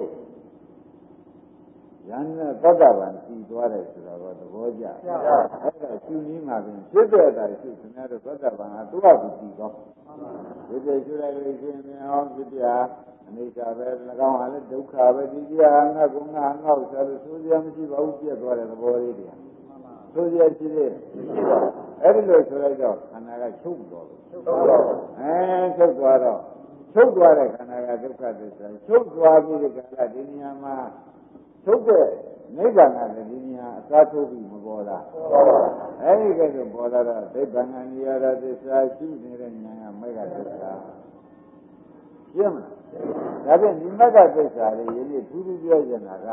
ယန္နာသောတာပန်ကြည်သွားတယ်ဆိုတော့သဘောကျအဲ့ဒါရှင်းနည်းမှာပြင်ဖြစ်တဲ့အတိုင်းရှင်းခင်ဗျားတို့သောတာပန်ကသူ့ဟာသူကြည်သွားဒီပြေရှင်းလိုက်လို့ရှင်းမြင်အောင်ဖြစ်ပြအနိစ္စပဲ၎င်းဟာလည်းဒုက္ခပဲဒီကြီးဟာငါကငါငါ့ဥစ္စာလို့ဆိုရမရှိပါဘူးပြတ်သွားတဲ့သဘောလေးတွေဆိုရရှိသေးမရှိပါဘူးအဲ့ဒီလိုဆိုလိုက်တော့ခန္ဓာကချုပ်သွားတယ်ချုပ်သွားတော့အဲချုပ်သွားတော့ချုပ်သွားတဲ့ခန္ဓာကဒုက္ခသစ္စာချုပ်သွားပြီးဒီကလာဒီနေရာမှာချုပ်တဲ့နိဗ္ဗာန်ကလည်းဒီနေရာအစားထိုးပြီးမပေါ်လားပေါ်ပါအဲ့ဒီကဲဆိုပေါ်လာတော့နိဗ္ဗာန်ကနေရာသစ္စာရှိနေတဲ့ဉာဏ်ကမေဃသစ္စာရှင်းမလားဒါဖြင့်ဒီမေဃသစ္စာလေးယနေ့ထူးထူးပြောချင်တာက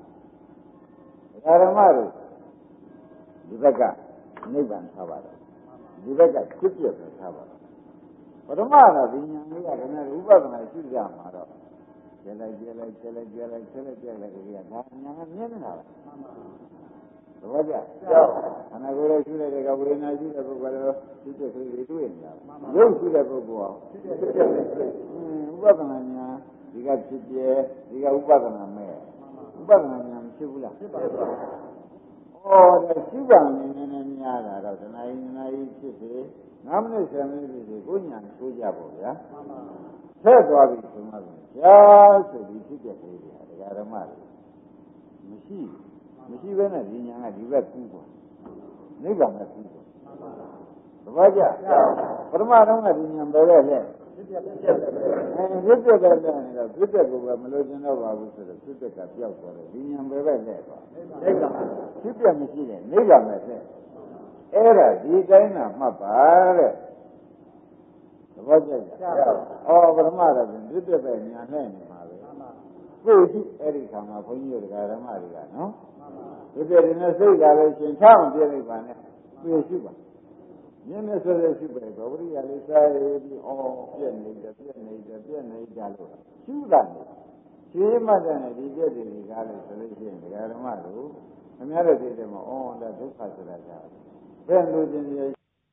ဓမ္မတို့ဒီဘက်ကနိဗ္ဗာန်ထားပါတယ်ဒီဘက်ကဖြစ်ပြပဲထားပါတယ်ပထမတော့ဒီဉာဏ်လေးကလည်းဥပဒနာရှိကြမှာတော့ကျဲလိုက်ကျဲလိုက်ကျဲလိုက်ကျဲလိုက်ကျဲလိုက်ကျဲလိုက်ကြည့်ရဒါဉာဏ်ကမြင်နေတာပဲသဘောကျခန္ဓာကိုယ်ရဲ့ရှိတဲ့ကဝေဒနာရှိတဲ့ပုဂ္ဂိုလ်တော့သိတဲ့ကလေးတွေတွေ့နေတာရုပ်ရှိတဲ့ပုဂ္ဂိုလ်အောင်ဥပဒနာဉာဏ်ဒီကဖြစ်ပြဒီကဥပဒနာမဲ့ဥပဒနာဉာဏ်ဖြစ်ဘူးလားဖြစ်ပါဘူးဩဒါရှိပါနေနေနေများတာတော့တဏှာယဉာဏ်ကြီးဖြစ်စေငါးမိနစ်ဆယ်မိနစ်ဖြစ်စေကိုဉာဏ်ဆိုးကြပေါ့ဗျာဆက်သွားပြီဆိုမှဆိုရှားဆိုပြီးဖြစ်တဲ့ကလေးတွေဟာဓမ္မတွေမရှိမရှိဘဲနဲ့ဒီညာကဒီဘက်ကူးသွားနိဗ္ဗာန်ကကူးသွားသဘောကျပထမတော့ကဒီညာဘယ်လဲလဲဖြစ်တဲ့ဖြစ်တဲ့အဲဖြစ်တဲ့ပဲလဲနေတော့ဖြစ်တဲ့ကိုပဲမလို့ကျင်တော့ပါဘူးဆိုတော့ဖြစ်တဲ့ကပျောက်သွားတယ်ဒီညာဘယ်ပဲလဲသွားနိဗ္ဗာန်ဖြစ်တဲ့မရှိတဲ့နိဗ္ဗာန်ပဲလဲအဲ့ဒါဒီတိုင်းကမှတ်ပါတဲ့သဘောကျကြ။အော်ပထမတော့ပြင်ပြည့်တဲ့ညာနဲ့နေမှာပဲ။ကိုယ်ကြည့်အဲ့ဒီခါမှာဘုန်းကြီးတို့ဓမ္မတွေကနော်။ဒီပြည့်တဲ့စိတ်ကလည်းရှင်ချအောင်ပြည့်လိုက်ပါနဲ့။ပြည့်ရှိပါ။မြင်နေဆိုတဲ့ရှိပဲဗောဝိရိယလေးစားရပြီးအော်ပြည့်နေတယ်ပြည့်နေတယ်ပြည့်နေကြလို့ရှုတာနေ။ရှင်းမှတဲ့ဒီပြည့်တဲ့ဒီကားလေးဆိုလို့ရှိရင်ဓမ္မတို့အများတို့သိတယ်မအော်ဒါဒုက္ခဆိုတာကဘယ်လိုချင်းရ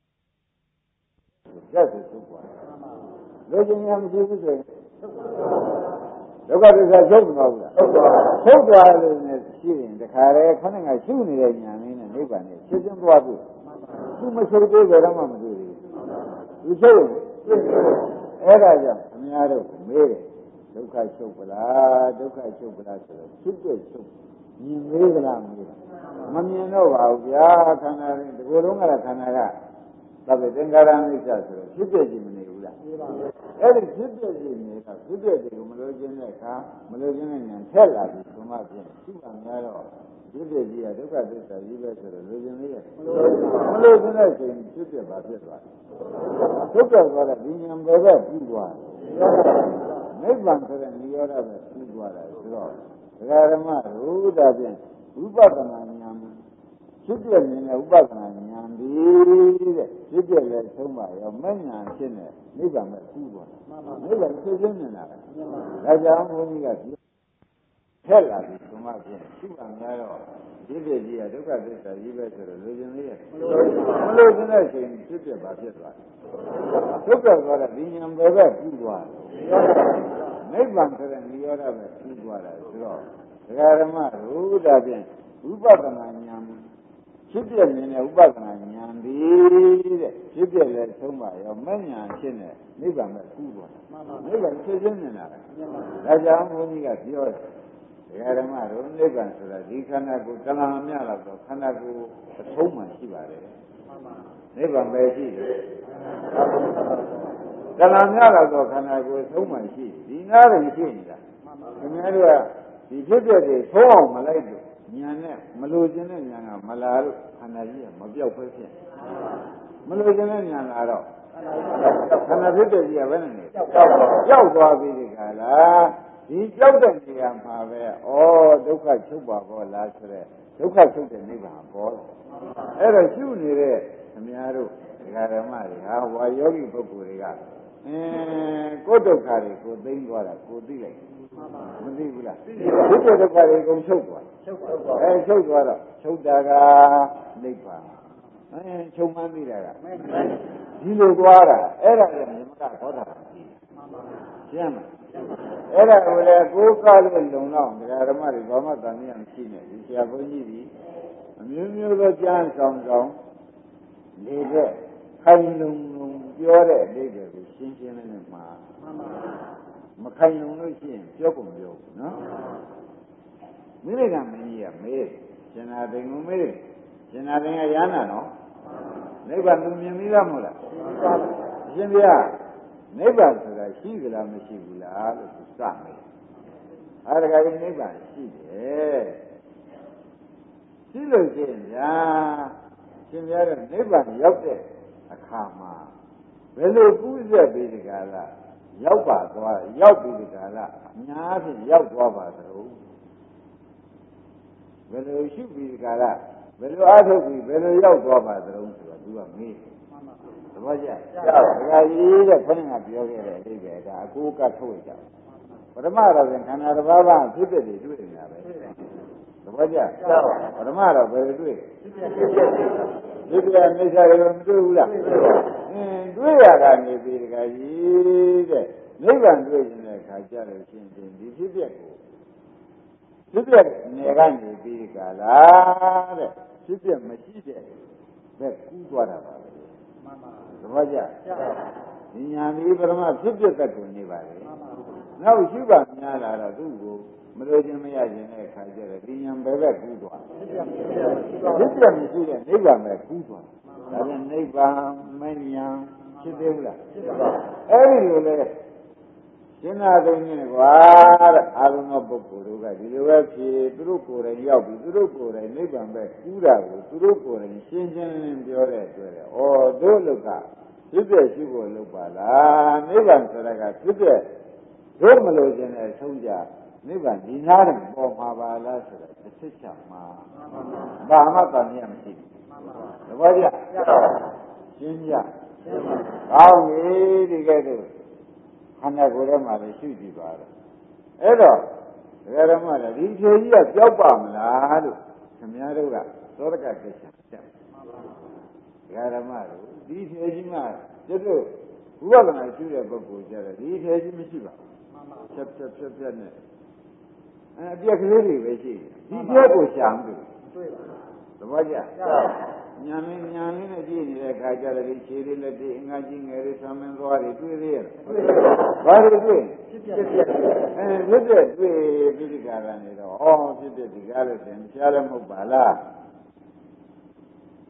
ရက်စုချုပ်သွားလူချင်းများမရှိဘူးဆိုရင်ဒုက္ခသစ္စာချုပ်မသွားဘူးလားချုပ်သွားလို့နဲ့ရှိရင်တခါတည်းခဏကရှုနေတဲ့ဉာဏ်လေးနဲ့နိဗ္ဗာန်နဲ့ဖြစ်ချင်းသွားပြီသူမချုပ်သေးကြတော့မှမတွေ့ဘူးသူချုပ်အဲ့ဒါကြောင့်အများတို့မေးတယ်ဒုက္ခချုပ်ပလားဒုက္ခချုပ်ပလားဆိုတော့ဖြစ်တဲ့ချုပ်မြင်မေးကြလားမေးမမြင်တော့ပါဘူးဗျာခန္ဓာရင်ဒီလိုလုံးကခန္ဓာကသဗ္ဗေသင်္ခါရမိစ္ဆာဆိုတော့ဖြစ်ပြခြင်းမနေဘူးလားလားအဲ့ဒီဖြစ်တဲ့ကြီးနေတာဖြစ်တဲ့ကြီးကိုမလို့ခြင်းတဲ့အခါမလို့ခြင်းတဲ့ဉာဏ်ထက်လာပြီးဆိုမှဖြင့်ရှိပါများတော့ဖြစ်တဲ့ကြီးကဒုက္ခသစ္စာကြီးပဲဆိုတော့လူခြင်းလေးရဲ့မလို့ခြင်းတဲ့ချိန်ဖြစ်တဲ့ဘာဖြစ်သွားလဲဒုက္ခသွားတဲ့ဒီဉာဏ်ပဲပဲပြီးသွားတယ်နိဗ္ဗာန်ဆိုတဲ့နိရောဓပဲပြီးသွားတယ်ဆိုတော့ဒကာဓမ္မတို့ဒါဖြင့်ဝိပဿနာဉာဏ်ဖြစ်တဲ့မြင်တဲ့ဥပဒနာဉာဏ်ဒီတဲ့ဖြစ်တဲ့လဲဆုံးပါရောမဉာဏ်ဖြစ်နေနိဗ္ဗာန်ပဲကူးသွားနိဗ္ဗာန်ဖြစ်ခြင်းမြင်တာပဲဒါကြောင့်ဘုန်းကြီးကထက်လာပြီးဘုမဖြင့်ရှိပါများတော့ဖြစ်တဲ့ကြီးကဒုက္ခသစ္စာကြီးပဲဆိုတော့လူချင်းလေးရဲ့မလို့ခြင်းတဲ့ချိန်ဖြစ်တဲ့ဘာဖြစ်သွားလဲဒုက္ခသွားတဲ့ဒီဉာဏ်ပဲပဲကူးသွားနိဗ္ဗာန်ဆိုတဲ့နိရောဓပဲကူးသွားတယ်ဆိုတော့ဒကာဓမ္မတို့ဒါဖြင့်ဝိပဿနာဉာဏ်ဖြစ်ပြမြင်တဲ့ဥပဒနာဉာဏ်ဒီတဲ့ဖြစ်ပြလဲဆုံးပါရောမဉာဏ်ဖြစ်နေနိဗ္ဗာန်ပဲကူးသွားနိဗ္ဗာန်ဖြစ်ခြင်းမြင်တာပဲဒါကြောင့်ဘုန်းကြီးကပြောတယ်ဒကာဓမ္မတို့နိဗ္ဗာန်ဆိုတာဒီခန္ဓာကိုယ်တဏှာမြတ်တော့ခန္ဓာကိုယ်အဆုံးမှရှိပါတယ်နိဗ္ဗာန်ပဲရှိတယ်တဏှာမြတ်တော့ခန္ဓာကိုယ်အဆုံးမှရှိဒီနားရင်ရှိနေတာခင်ဗျားတို့ကဒီဖြစ်တဲ့တွေသုံးအောင်မလိုက်လို့ဉာဏ်နဲ့မလိုချင်တဲ့ဉာဏ်ကမလာလို့ခန္ဓာကြီးကမပြောက်ပဲဖြစ်မလိုချင်တဲ့ဉာဏ်လာတော့ခန္ဓာဖြစ်တဲ့ကြီးကဘယ်နဲ့လဲကြောက်သွားပြီဒီကလာဒီကြောက်တဲ့နေရာမှာပဲဩဒုက္ခချုပ်ပါဘောလားဆိုတဲ့ဒုက္ခချုပ်တဲ့နိဗ္ဗာန်ပေါ်တယ်အဲ့တော့ရှုနေတဲ့ခင်ဗျားတို့ဒကာဓမ္မတွေဟာဝါယောဂီပုဂ္ဂိုလ်တွေကအင်းကိုယ်ဒုက္ခတွေကိုသိမ်းသွားတာကိုသိလိုက်မသိဘူးလားဒုက္ခဒုက္ခတွေအကုန်ချုပ်သွားအဲချုပ်သွားတော့ချုပ်တာကနိဗ္ဗာန်အဲချုပ်မှန်းသိတာကဒီလိုသွားတာအဲ့ဒါလည်းမြမကသောတာပန်ကြီးရှင်းမလားအဲ့ဒါကိုလည်းကိုယ်ကလို့လုံတော့ဒကာဓမ္မတွေဘာမှတန်မြတ်မရှိနဲ့ဒီဆရာဘုန်းကြီးကြီးအမျိုးမျိုးသောကြမ်းဆောင်ဆောင်နေတဲ့ခိုင်လုံလုံပြောတဲ့အလေးတွေကိုရှင်းရှင်းလင်းလင်းမှာမခိုင်လုံလို့ရှိရင်ပြောကုန်ပြောဘူးနော်မိမိကမင်းကြီးကမေးရှင်နာသိင်ကိုမေးရှင်နာသိင်ကရဟနာနော်နိဗ္ဗာန်သူမြင်ပြီးသားမဟုတ်လားအရှင်ဘုရားနိဗ္ဗာန်ဆိုတာရှိကြလားမရှိဘူးလားလို့သူစမေးအားတခါဒီနိဗ္ဗာန်ရှိတယ်ရှိလို့ရှိရင်ဗျာရှင်ဘုရားကနိဗ္ဗာန်ရောက်တဲ့အခါမှာဘယ်လိုကူးဆက်ပြီးဒီကလာရောက်ပါသွားရောက်ပြီးဒီကလာအများဖြင့်ရောက်သွားပါသလိုဘယ်လိုရှိပြီးဒီကလာဘယ်လိုအားထုတ်ပြီးဘယ်လိုရောက်သွားပါသလိုဆိုတော့သူကမေးသဘောကျဒါကကြီးတဲ့ခေါင်းကပြောခဲ့တဲ့အဓိပ္ပာယ်ဒါအကိုကထုတ်ရကြပထမတော့ခန္ဓာတစ်ပါးကဖြစ်တဲ့တွေတွေ့နေတာပဲသဘောကျပထမတော့ဘယ်လိုတွေ့ဒီပြိမိစ္ဆာတွေမတွေ့ဘူးလားအင်းတွေ့ရတာနေပြီတခါကြီးတဲ့နိဗ္ဗာန်တွေ့ရင်လည်းခါကြလို့ရှင်းရှင်းဒီဖြစ်ပြကိုဖြစ်ပြနေကနေပြီးကြလားတဲ့ဖြစ်ပြမရှိတဲ့ဘက်ကူးသွားတာပါပဲမှန်ပါသဘောကျဒီညာပြီးပရမဖြစ်ပြတဲ့ကိုနေပါလေနောက်ရှိပါများလာတော့သူ့ကိုမလို့ခြင်းမရခြင်းတဲ့အခါကျတော့ဒီညာဘယ်ဘက်ကူးသွားဖြစ်ပြမရှိတဲ့နိဗ္ဗာန်ပဲကူးသွားဒါပြန်နိဗ္ဗာန်မဉဏ်ဖြစ်သေးဘူးလားဖြစ်ပါဘူးအဲ့ဒီလိုလေရှင်းနာသိနေကွာတဲ့အာရုံမပုဂ္ဂိုလ်တို့ကဒီလိုပဲဖြေသူတို့ကိုယ်တိုင်ရောက်ပြီးသူတို့ကိုယ်တိုင်နိဗ္ဗာန်ပဲကူးတာကိုသူတို့ကိုယ်တိုင်ရှင်းရှင်းလင်းပြောတဲ့အတွက်ဩတို့လူကဖြစ်တဲ့ရှိဖို့လုပ်ပါလားနိဗ္ဗာန်ဆိုတာကဖြစ်တဲ့တို့မလို့ခြင်းနဲ့ဆုံးကြနိဗ္ဗာန်ဒီနားတယ်ပေါ်မှာပါလားဆိုတော့တစ်ချက်ချမှာဘာမှတန်မြတ်မရှိဘူးသဘောကျရှင်းကြကောင်းပြီဒီကဲတော့ခန္ဓာကိုယ်ထဲမှာလည်းရှိကြည့်ပါတော့အဲ့တော့ဒကာဓမ္မလည်းဒီဖြေကြီးကကြောက်ပါမလားလို့ခင်ဗျားတို့ကသောတကကိစ္စတက်ဒကာဓမ္မတို့ဒီဖြေကြီးမှကျွတ်တို့ဘုရားကနာရှိတဲ့ပုဂ္ဂိုလ်ကြတယ်ဒီဖြေကြီးမရှိပါဘူးဖြတ်ဖြတ်ဖြတ်ဖြတ်နဲ့အဲအပြက်ကလေးတွေပဲရှိဒီဖြေကိုရှာမှုတွေ့ပါသဘောကျညာမင်းညာမင်းနဲ့ကြည့်နေတဲ့အခါကျတော့ဒီခြေလေးလက်တွေအင်္ဂါကြီးငယ်တွေဆံမင်းသွားတွေတွေ့သေးရဲ့ဘာတွေတွေ့ဖြစ်ပြဖြစ်အဲဖြစ်တဲ့တွေ့ပြီးဒီကရနေတော့ဩဖြစ်တဲ့ဒီကားလို့ရှင်ရှားလည်းမဟုတ်ပါလား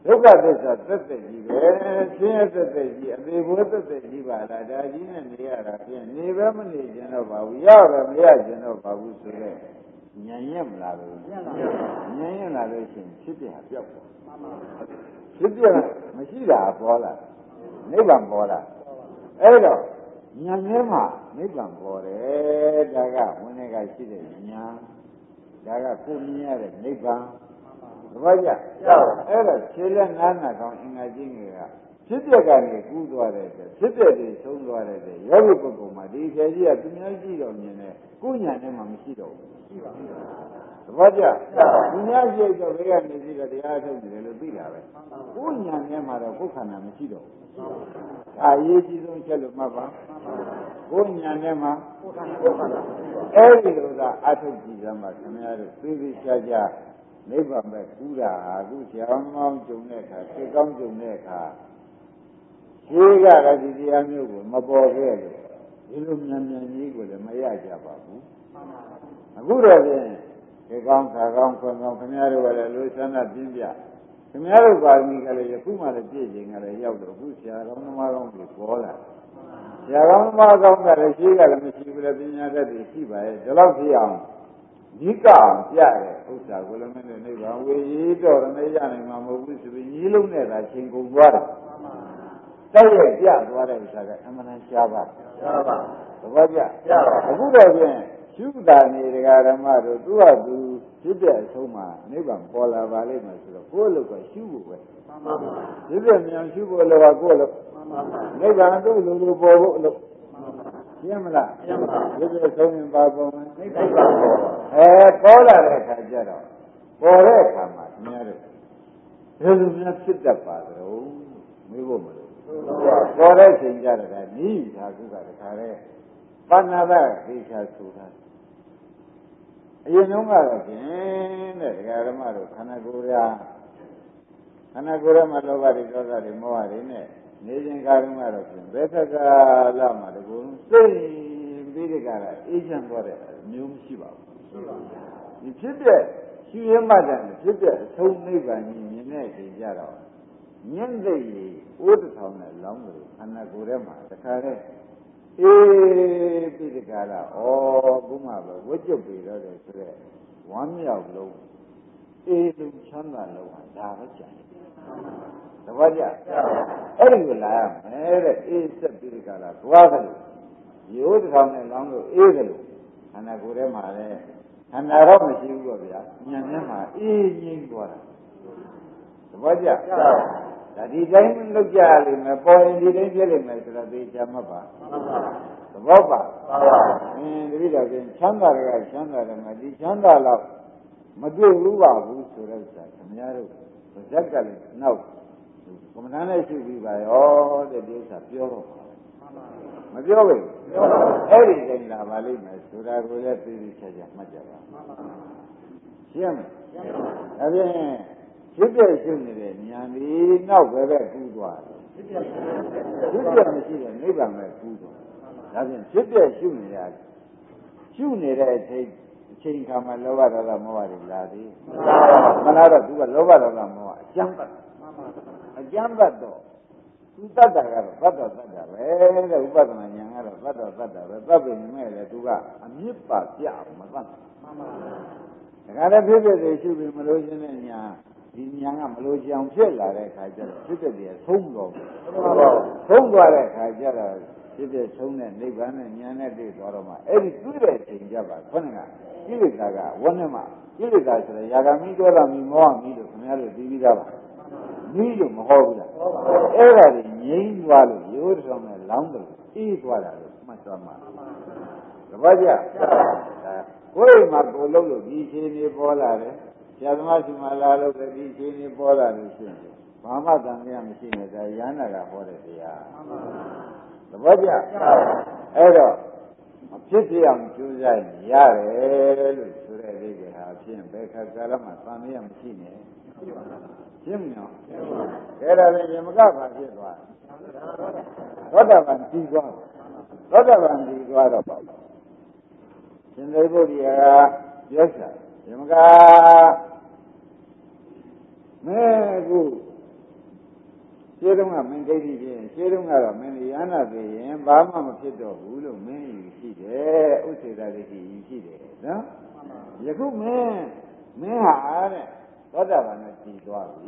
ဒုက္ခသစ္စာသက်သက်ကြီးပဲဆင်းရဲသက်သက်ကြီးအသေးဘိုးသက်သက်ကြီးပါလားဒါကြီးနဲ့နေရတာဖြင့်နေပဲမနေကျင်တော့ပါဘူးရပဲမရကျင်တော့ပါဘူးဆိုတော့ဉာဏ်ရက်မလားလို့ဉာဏ်ရက်လာလို့ရှိရင်ဖြစ်ပြပျောက်သွားဖြစ်ပြမရှိတာပေါ်လာနိဗ္ဗာန်ပေါ်လာအဲ့တော့ဉာဏ်ထဲမှာနိဗ္ဗာန်ပေါ်တယ်ဒါကဝင်နေကရှိတဲ့ဉာဏ်ဒါကကိုမြင်ရတဲ့နိဗ္ဗာန်သဘောကျအဲ့တော့ခြေလက်နားနာကောင်းအင်္ဂါကြီးငယ်ကဖြစ်ပြကနေကူးသွားတဲ့ဖြစ်ပြတွေဆုံးသွားတဲ့ယောဂီပုဂ္ဂိုလ်မှာဒီခေကြီးကသူများကြည့်တော့မြင်တယ်ကိုဉာဏ်ထဲမှာမရှိတော့ဘူးရှိပါဘူးသဘောကျသူများကြည့်တော့ဘယ်ကနေကြည့်တော့တရားထုတ်နေတယ်လို့သိတာပဲကိုဉာဏ်ထဲမှာတော့ကိုယ်ခန္ဓာမရှိတော့ဘူးဒါအရေးကြီးဆုံးချက်လို့မှတ်ပါကိုဉာဏ်ထဲမှာအဲ့ဒီလိုသာအထုတ်ကြည့်ကြမှာခင်ဗျားတို့သိသိချာချာနိဗ္ဗာန်ပဲကူးတာအခုဆရာမောင်းကြုံတဲ့အခါသိကောင်းကြုံတဲ့အခါရှိကလည်းဒီတရားမျိုးကိုမပေါ်ခဲ့လို့ဒီလိုမြန်မြန်ကြီးကိုလည်းမရကြပါဘူးအခုတော့ဖြင့်သိကောင်းခါကောင်းခွန်ကောင်းခင်ဗျားတို့ကလည်းလူဆန္ဒပြင်းပြခင်ဗျားတို့ပါရမီကလည်းယခုမှလည်းပြည့်ချိန်ကလည်းရောက်တော့အခုဆရာကောင်းသမားကောင်းတွေပေါ်လာဆရာကောင်းသမားကောင်းကလည်းရှိကလည်းမရှိဘူးလေပညာတတ်တွေရှိပါရဲ့ဒီလောက်ဖြစ်အောင်ဒီကံပြတဲ့ဥစ္စာကိုလည်းမင်းတို့နိဗ္ဗာန်ဝေရေးတော့ရမေရနိုင်မှာမဟုတ်ဘူးဆိုပြီးညီလုံးနဲ့သာချိန်ကုန်သွားတယ်တိုက်ရိုက်ပြသွားတဲ့ဥစ္စာကအမှန်တန်ရှားပါရှားပါသဘောကျရှားပါအခုတော့ဖြင့်ရှုတာနေတရားဓမ္မတို့သူ့ဟာသူဖြစ်တဲ့အဆုံးမှာနိဗ္ဗာန်ပေါ်လာပါလိမ့်မယ်ဆိုတော့ကိုယ့်လိုကရှုဖို့ပဲမှန်ပါပါဖြစ်တဲ့မြန်ရှုဖို့လိုပါကိုယ့်လိုမှန်ပါပါနိဗ္ဗာန်သူ့လိုလိုပေါ်ဖို့လို့ရှင်းမလားရှင်းပါပြီဒီလိုဆုံးရင်ပါပုံမယ်နိဗ္ဗာန်ပေါ်အဲပေါ်လာတဲ့အခါကျတော့ပေါ်တဲ့အခါမှာခင်ဗျားတို့ဘယ်လိုများဖြစ်တတ်ပါသလဲမေးဖို့မလိုပေါ်တဲ့ချိန်ကြတော့ဒါနိယူထာကုကတခါလဲပဏ္ဏဘသေချာဆိုတာအရင်တုန်းကတော့ဖြင့်တဲ့ဒကာဓမ္မတို့ခန္ဓာကိုယ်ရာခန္ဓာကိုယ်ထဲမှာလောဘတွေဒေါသတွေမောဟတွေနဲ့နေခြင်းကာရုံကတော့ဖြင့်ဘယ်သက်ကလာမှတကူစိတ်ပြီးဒီကရာအေးချမ်းသွားတဲ့မျိုးမရှိပါဘူးရှိပါဘူးဒီဖြစ်တဲ့ရှိရမှတ်တယ်ဖြစ်တဲ့အဆုံးနိဗ္ဗာန်ကြီးမြင်တဲ့အချိန်ကျတော့ညဉ့်သိအိုးတစ်ထောင်နဲ့လောင်းလို့ခန္ဓာကိုယ်ထဲမှာတခါတည်းအေးပြီးဒီကရာဩဘုမပဲဝှကျွတ်ပြီးတော့တယ်ဆိုတော့ဝမ်းမြောက်လို့အေးလုံးချမ်းသာလို့ဟာဒါပဲကြံတယ်သဘောကျအဲ့ဒီကိုလာရမယ်တဲ့အေးဆက်ပြီးဒီကရာသွားတယ်လို့ရိုးတစ်ထောင်နဲ့လောင်းလို့အေးတယ်လို့ခန္ဓာကိုယ်ထဲမှာလည်းခန္ဓာတော့မရှိဘူးပေါ့ဗျာဉာဏ်ထဲမှာအေးငြိမ်းသွားတာသဘောကျဒါဒီတိုင်းလောက်ကြလိမ့်မယ်ပေါ်ရင်ဒီတိုင်းဖြစ်လိမ့်မယ်ဆိုတော့သိချာမှတ်ပါသဘောပါအင်းတတိယကျချမ်းသာရကချမ်းသာတယ်မှာဒီချမ်းသာတော့မတွေ့ဘူးပါဘူးဆိုတော့ဆိုတာခင်ဗျားတို့ဇက်ကလည်းနောက်ကမ္မဋ္ဌာန်းနဲ့ရှိပြီးပါရောတဲ့ဒီဥစ္စာပြောတော့မပြောဘူးအဲ့ဒီတိုင်းလာပါလိမ့်မယ်ဆိုတာကိုလည်းသိသိချာချာမှတ်ကြပါရှင်းမလားဒါဖြင့်ဖြစ်ပြရှုနေတဲ့ဉာဏ်ဒီနောက်ပဲပဲကူးသွားတယ်ဖြစ်ပြမရှိတဲ့နိဗ္ဗာန်ပဲကူးသွားဒါဖြင့်ဖြစ်ပြရှုနေရရှုနေတဲ့အချိန်အချိန်ခါမှာလောဘဒေါသမောဟတွေလာသည်မလားတော့သူကလောဘဒေါသမောဟအကျမ်းပတ်အကျမ်းပတ်တော့သူတတ်တာကတော့သတ္တသတ္တပဲတဲ့ဥပဒနာဉာဏ်ကတော့သတ္တသတ္တပဲသတ်ပေမဲ့လည်းသူကအမြစ်ပါပြမသတ်မှန်ပါဒါကြတဲ့ဖြစ်ဖြစ်တွေရှုပြီးမလို့ခြင်းတဲ့ဉာဏ်ဒီဉာဏ်ကမလို့ကြောင်ဖြစ်လာတဲ့အခါကျတော့ဖြစ်ဖြစ်တွေဆုံးတော့ဘူးဆုံးသွားတဲ့အခါကျတော့ဖြစ်ဖြစ်ဆုံးတဲ့နိဗ္ဗာန်နဲ့ဉာဏ်နဲ့တွေ့သွားတော့မှအဲ့ဒီတွေ့တဲ့အချိန်ကြပါခொနဲ့ကကိလေသာကဝန်းနဲ့မှကိလေသာဆိုတဲ့ຢာကမိဒေါသမီမောဟမိလို့ခင်ဗျားတို့သိပြီးသားပါမိလို့မဟုတ်ဘူးလားအဲ့ဒါကြီးငြိမ်းသွားလို့ရိုးတော်နဲ့လောင်းတယ်အေးသွားတာလို့မှတ်သွားမှာသဘောကျကိုယ်မှာကိုလုံးလို့ဒီခြေနေပေါ်လာတယ်ဆရာသမားရှိမှလာလို့ဒီခြေနေပေါ်လာလို့ရှိရင်ဘာမှတန်မြတ်မရှိနေတာရဟန္တာကဟောတဲ့တရားသဘောကျအဲ့တော့မဖြစ်ပြအောင်ကြိုးစားရတယ်လို့ဆိုတဲ့အိဗေဟာဖြင့်ဘယ်ခါကာလမှတန်မြတ်မရှိနဲ့ရှင်းမလားအဲ့ဒါလည်းယမကဘာဖြစ်သွားသောတာပန်ပြီးသွားသောတာပန်ပြီးသွားတော့ပေါ့ရှင်သေဘုရားကပြောချာယမကမဲခုရှင်းတော့ကမင်းဒိဋ္ဌိချင်းရှင်းတော့ကတော့မင်းရဟနာသိရင်ဘာမှမဖြစ်တော့ဘူးလို့မင်းယူရှိတယ်ဥစ္စေတဒိဋ္ဌိယူရှိတယ်နော်ယခုမင်းမင်းဟာတဲ့သောတာပန်နဲ့တည်သွားပြီ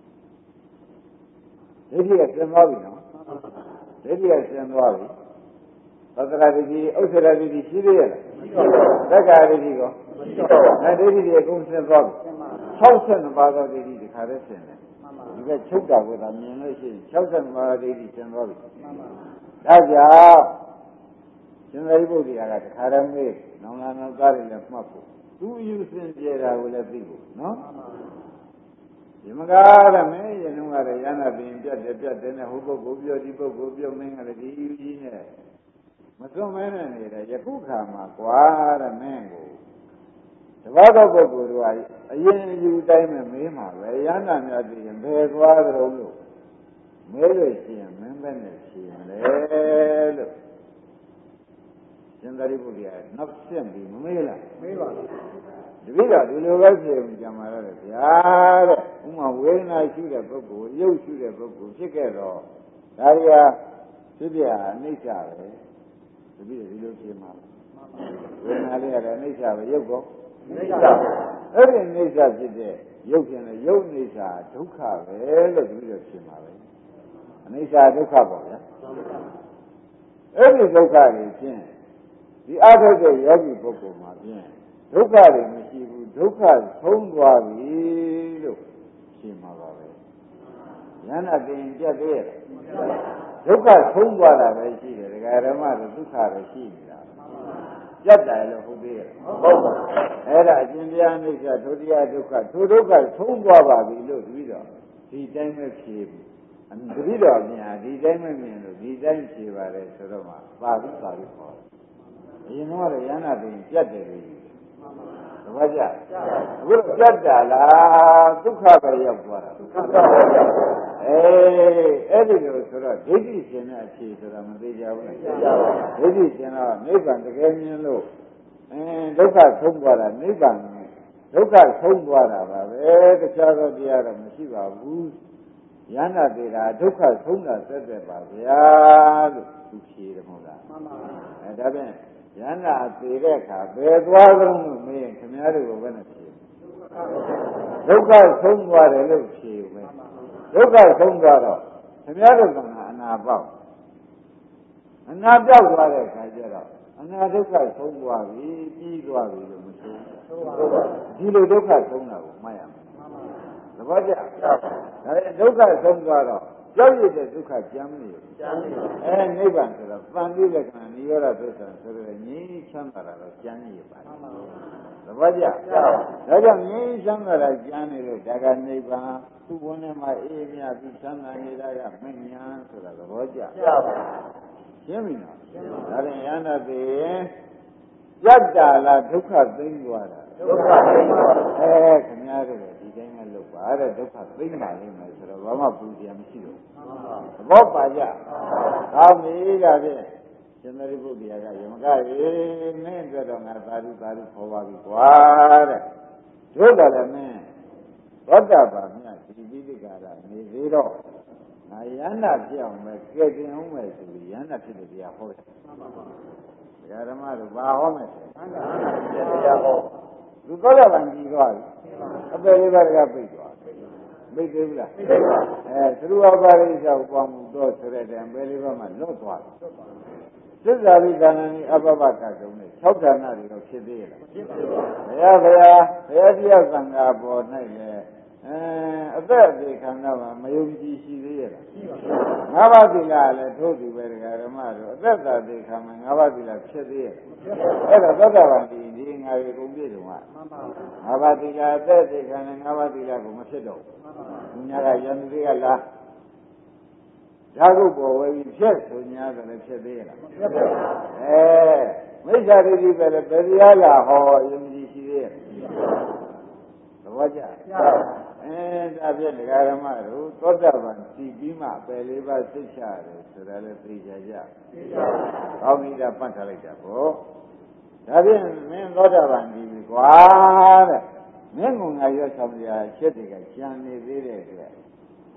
ဒိဋ္ဌိကဆင်းသွားပြီနော်ဒိဋ္ဌိကဆင်းသွားပြီသတ္တရာဒိဋ္ဌိဥစ္စေတဒိဋ္ဌိရှိသေးရဲ့လားသက္ကာဒိဋ္ဌိကောအဲဒိဋ္ဌိတွေအကုန်ဆင်းသွားပြီ၆၂ပါးသောဒိဋ္ဌိဒီခါတည်းဆင်းတယ်ဒီကချုပ်တာကိုသာမြင်လို့ရှိရင်၆၂ပါးဒိဋ္ဌိဆင်းသွားပြီဒါကြောင့်ရှင်သာရိပုတ္တရာကတခါတည်းမေးနောင်လာနောင်သားတွေလည်းမှတ်ဖို့သူအယူစင်ကြတာကိုလည်းသိဖို့နော်ဒီမကားတဲ့မင်းရင်တော့ကလည်းရဟနာပင်ပြတ်တယ်ပြတ်တယ်နဲ့ဟိုပုဂ္ဂိုလ်ပြောဒီပုဂ္ဂိုလ်ပြောမင်းကလည်းဒီယူကြီးနဲ့မစွန့်မဲနဲ့နေတယ်ယခုခါမှာကွာတဲ့မင်းကိုတပတ်တော့ပုဂ္ဂိုလ်တို့ကအရင်အယူတိုင်းပဲမေးမှာပဲရဟနာများသိရင်ဘယ်သွားကြုံလို့မေးလို့ရှိရင်မင်းပဲနဲ့ဖြေမလဲလို့ရှင်သာရိပုတ္တရာနောက်ဆက်ပြီးမမေးလားမေးပါဘူးတပည့်တော်ဒီလိုပဲဖြေအောင်ကြံပါရတယ်ဗျာတဲ့ဥမာဝေဒနာရှိတဲ့ပုဂ္ဂိုလ်ရုပ်ရှိတဲ့ပုဂ္ဂိုလ်ဖြစ်ခဲ့တော့ဒါရီဟာဖြစ်ပြအနိစ္စပဲတပည့်တော်ဒီလိုဖြေမှာဝေဒနာလေးရတယ်အနိစ္စပဲရုပ်ကောအနိစ္စပဲအဲ့ဒီအနိစ္စဖြစ်တဲ့ရုပ်ဖြစ်တဲ့ရုပ်အနိစ္စဒုက္ခပဲလို့တပည့်တော်ဖြေမှာပဲအနိစ္စဒုက္ခပေါ့ဗျာအဲ့ဒီဒုက္ခတွေဖြင့်ဒီအထုတ်တဲ့ယောဂီပုဂ္ဂိုလ်မှာဖြင့်ဒုက္ခတွေမရှိဘူးဒုက္ခဆုံးသွားပြီလို့ရှင်းမှာပါပဲဉာဏ်နဲ့တင်ပြတ်သေးရဲ့ဒုက္ခဆုံးသွားတာပဲရှိတယ်ဒကာဓမ္မတို့ဒုက္ခပဲရှိနေတာပြတ်တယ်လို့ဟုတ်သေးရဲ့ဟုတ်ပါအဲ့ဒါအရှင်ဘုရားအိဋ္ဌဒုတိယဒုက္ခထိုဒုက္ခဆုံးသွားပါပြီလို့ပြီးတော့ဒီတိုင်းပဲဖြေဘူးတတိတော်မြင်ဒီတိုင်းမမြင်လို့ဒီတိုင်းဖြေပါတယ်ဆိုတော့မှပါဠိပါဠိခေါ်အရင်တော့ရဟနာပင်ပြတ်တယ်လို့သဘောကျအခုတော့ပြတ်တာလားဒုက္ခပဲရောက်သွားတာဒုက္ခပဲရောက်အေးအဲ့ဒီလိုဆိုတော့ဒိဋ္ဌိရှင်တဲ့အခြေဆိုတာမသေးကြဘူးလားဒိဋ္ဌိရှင်တော့နိဗ္ဗာန်တကယ်မြင်လို့အင်းဒုက္ခဆုံးသွားတာနိဗ္ဗာန်ဒုက္ခဆုံးသွားတာပါပဲတခြားသောတရားတော့မရှိပါဘူးယန္တာသေးတာဒုက္ခဆုံးတာသက်သက်ပါဗျာလို့သူဖြေတယ်မဟုတ်လားမှန်ပါပါအဲဒါဖြင့်ယန္တာသေးတဲ့အခါဘယ်သွားကြုံလို့မင်းခင်ဗျားတို့ကဘယ်နဲ့ဖြေဒုက္ခဆုံးသွားတယ်လို့ဖြေမယ်ဒုက္ခဆုံးသွားတော့ခင်ဗျားတို့ကအနာပေါက်အနာပြောက်သွားတဲ့အခါကျတော့အနာဒုက္ခဆုံးသွားပြီပြီးသွားပြီလို့မဆိုဘူးဒီလိုဒုက္ခဆုံးတာကိုမှတ်ရမယ်သဘောကျဒါနဲ့ဒုက္ခဆုံးသွားတော့ကြောက်ရတဲ့ဒုက္ခကြမ်းနေကြမ်းနေအဲနိဗ္ဗာန်ဆိုတော့ပန်ပြီးလက္ခဏာနိရောဓသစ္စာဆိုတော့ငြိမ်းချမ်းသာတာတော့ကြမ်းနေပါလားသဘောကျဒါကြောင့်ငြိမ်းချမ်းသာတာကြမ်းနေလို့ဒါကနိဗ္ဗာန်သူ့ဘုန်းထဲမှာအေးမြပြီးချမ်းသာနေတာကမဉ္ဇဉ်ဆိုတာသဘောကျရှင်းပြီနော်ဒါရင်ယန္တတိပြတ်တာလားဒုက္ခသိမ်းသွားတာဒုက္ခသိမ်းသွားအဲခင်ဗျားတို့ဒီတိုင်းကလုပ်ပါတဲ့ဒုက္ခသိမ်းပါလိမ့်မယ်ဆိုတော့ဘာမှပူစရာမရှိတော့သဘောပါကြကောင်းပြီဒါဖြင့်ရှင်သာရိပုတ္တရာကယမကရေမင်းအတွက်တော့ငါသာဓုသာဓုခေါ်ပါပြီကွာတဲ့တို့တော်လည်းမင်းသောတာပန်မြတ်ဒီပိဋကရာနေသေးတော့ငါယန္တာဖြစ်အောင်ပဲကဲတင်အောင်ပဲဆိုပြီးယန္တာဖြစ်တဲ့တရားဟောတယ်ဓမ္မတို့ဘာဟောမယ်လဲသံဃာတရားဟောသူသောတာပန်ကြည်သွားပြီအပေလေးပါးကပိတ်သွားပိတ်သေးဘူးလားပိတ်ပါအဲသရုပ်ပါရိစ္ဆာဥပမှုတော့ဆိုတဲ့တံပေလေးပါးမှလွတ်သွားတယ်သစ္စာရိသနာနိအပပကတုံးနဲ့၆ဌာနတွေတော့ဖြစ်သေးရဲ့လားဖြစ်ပါဘူးဘုရားဘုရားဘုရားတရားသံဃာပေါ်၌လည်းအဲအသက်အသေးခန္ဓာမှာမယုံကြည်ရှိသေးရဲ့လားရှိပါဘူးငါးပါးသီလလည်းထို့သူပဲတရားဓမ္မတို့အသက်သာသေးခါမှာငါးပါးသီလဖြစ်သေးရဲ့အဲ့တော့သောတာပန်ဒီဒီငါတွေကုန်ပြည့်စုံမှာမှန်ပါဘူးငါးပါးသီလအသက်သေးခါနဲ့ငါးပါးသီလကိုမဖြစ်တော့ဘူးညာကယန္တိကလားဓာတ်ကိုပေါ်ဝဲပြီးဖြစ်ဆိုညာတယ်လည်းဖြစ်သေးရဲ့လားဖြစ်ပါဘူးအဲမိစ္ဆာဒိဋ္ဌိပဲလေဘယ်တရားလာဟောယုံကြည်ရှိသေးရဲ့သဘောကျအဲဒါဖြင့်ဒကာဓမ္မတို့သောတာပန်စီပြီးမှပယ်လေးပါးသိချရတယ်ဆိုတာလည်းသိကြကြသိပါဘူးကောင်းပြီဒါပတ်ထားလိုက်တာပေါ့ဒါဖြင့်မင်းသောတာပန်ဒီပြီကွာတဲ့မင်းကငါရွတ်ဆောင်ကြချက်တွေကကြံနေသေးတဲ့အတွက်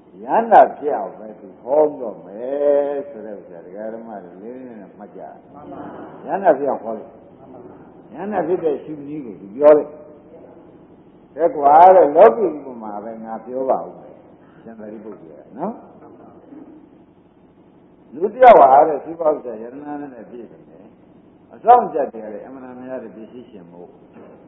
ယန္တာဖြစ်အောင်ပဲသူဟောတော့မယ်ဆိုတဲ့ဥစ္စာဒကာဓမ္မတွေလေးလေးနဲ့မှတ်ကြယန္တာဖြစ်အောင်ဟောလိုက်ယန္တာဖြစ်တဲ့ရှုနည်းကိုသူပြောလိုက်တဲ့ကွာတဲ့လောကီဥပမာပဲငါပြောပါဦးမယ်ရှင်သာရိပုတ္တရာနော်လူတယောက်ဟာတဲ့သိပါဥစ္စာယရဏနဲ့ပြည့်တယ်အဆောင်ကြတယ်လေအမှန်တရားများတဲ့ပစ္စည်းရှင်မို့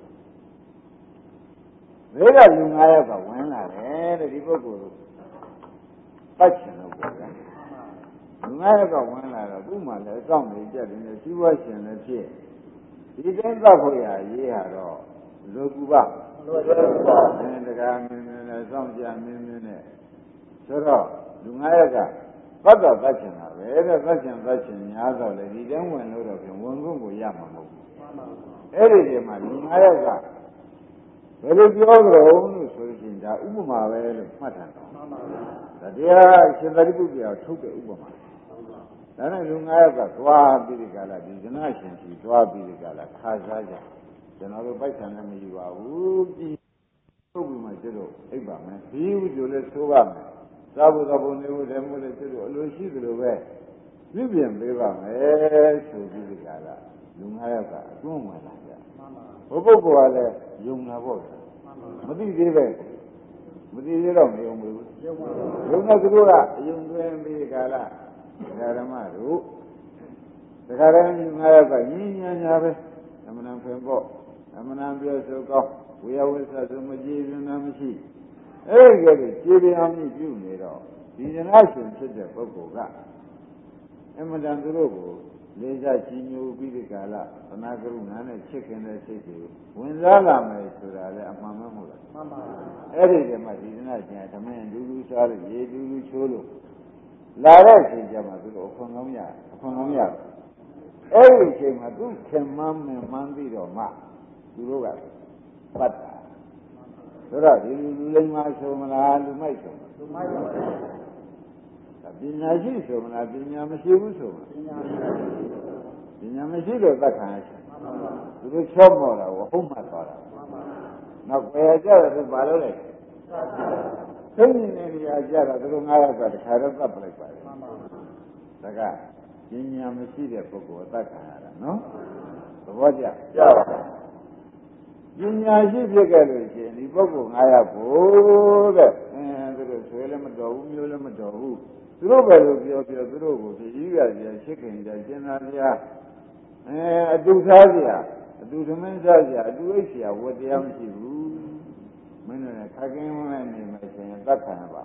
ဘေးကလူငါးယောက်ကဝင်လာတယ်တဲ့ဒီပုဂ္ဂိုလ်ပတ်ချင်လို့ပေါ့ဗျာလူငါးယောက်ကဝင်လာတော့သူ့မှာလည်းအဆောင်နေကြတယ်နဲ့ရှိဝရှင်လည်းဖြစ်ဒီတိုင်းသတ်ဖို့ရရေးဟာတော့လူကူပါလူကူပါအဲတရားမင်းမင်းနဲ့စောင့်ကြမင်းမင်းနဲ့ဆိုတော့လူငါးယောက်ကပတ်တော့ပတ်ချင်တာပဲတဲ့ပတ်ချင်ပတ်ချင်များတော့လေဒီတိုင်းဝင်လို့တော့ပြန်ဝင်ခွင့်ကိုရမှာမဟုတ်ဘူးအဲ့ဒီတည်းမှာလူငါးယောက်ကဘယ်လိုပြောကြလို့လို့ဆိုရင်ဒါဥပမာပဲလို့မှတ်ထားတယ်ဒါတရားရှင်သာရိပုတ္တရာထုတ်တဲ့ဥပမာဒါနဲ့လူငါးယောက်ကသွားပြီးဒီကလာဒီဇနာရှင်ကြီးသွားပြီးဒီကလာခါစားကြကျွန်တော်တို့ပိုက်ဆံလည်းမယူပါဘူးပြီးထုတ်ပြီးမှကျွတ်လို့အိပ်ပါမယ်ဒီဥကျိုးလည်းသိုးပါမယ်သာဘုသာဘုံနေဖို့လည်းမို့လည်းကျွတ်လို့အလိုရှိသလိုပဲပြပြင်ပေးပါမယ်ဆိုပြီးဒီကလာလူငါးယောက်ကအကျွန်းဝင်လာကြဘုပုဂ္ဂိုလ်ကလည်းယုံလာပေါ့မသိသေးပဲမသိသေးတော့မယုံဘူးယုံတဲ့သူတို့ကအယုံသွင်းပြီးကလာဓမ္မတို့တခါတည်းလူငါးယောက်ကညဉ့်ညံ့ညာပဲအမှန်တန်ဖင်ပေါ့အမှန်တန်ပြောဆိုကောင်းဝေယဝိသဆိုမကြည်စင်နာမရှိအဲ့ဒီကလေးခြေပြအောင်ကြီးပြုနေတော့ဒီဇနာရှင်ဖြစ်တဲ့ပုဂ္ဂိုလ်ကအမှန်တန်သူတို့ကိုလေးစားကြည်ညိုပြီးဒီကလာသနာကရုဏာနဲ့ချစ်ခင်တဲ့စိတ်တွေဝင်စားလာမယ်ဆိုတာလည်းအမှန်မှမဟုတ်လားမှန်ပါပါအဲ့ဒီတည်းမှာဒီဇနာရှင်ဓမ္မရင်ဒူးဒူးစားလို့ရေဒူးဒူးချိုးလို့လာတဲ့အချိန်ကျမှသူတို့အခွန်ကောင်းရအခွန်ကောင်းရအဲ့ဒီအချိန်မှာသူခင်မန်းမှန်မှန်းပြီးတော့မှသူတို့ကပတ်တာဆိုတော့ဒီလူလိမ္မာဆိုမလားလူမိုက်ဆိုမလားလူမိုက်ပါပညာရှိဆိုမလားပညာမရှိဘူးဆိုမလားပညာမရှိလို့သတ်ခံရချင်သူတို့ချော့မော်တာကိုဟုတ်မှတ်သွားတာနောက်ပယ်ကြတယ်သူဘာလို့လဲသိနေနေရကြတာသူတို့ငါးယောက်ကတခါတော့သတ်ပလိုက်ပါလေဒါကပညာမရှိတဲ့ပုဂ္ဂိုလ်သတ်ခံရတာနော်သဘောကျကြပါပညာရှိဖြစ်ခဲ့လို့ရှိရင်ဒီပုဂ္ဂိုလ်ငါးယောက်ကိုတဲ့အဲသူတို့ဆွေလည်းမတော်ဘူးမျိုးလည်းမတော်ဘူးသူတို့ပဲလို့ပြောပြောသူတို့ကိုပြည်ကြီးရစီချစ်ခင်ကြကျင်နာစရာအဲအတူစားစရာအတူသမင်းစားစရာအတူအိတ်စရာဝတ်တရားမရှိဘူးမင်းတို့လည်းခက်ကင်းဝင်နေမှဆိုရင်သတ်ခံရပါ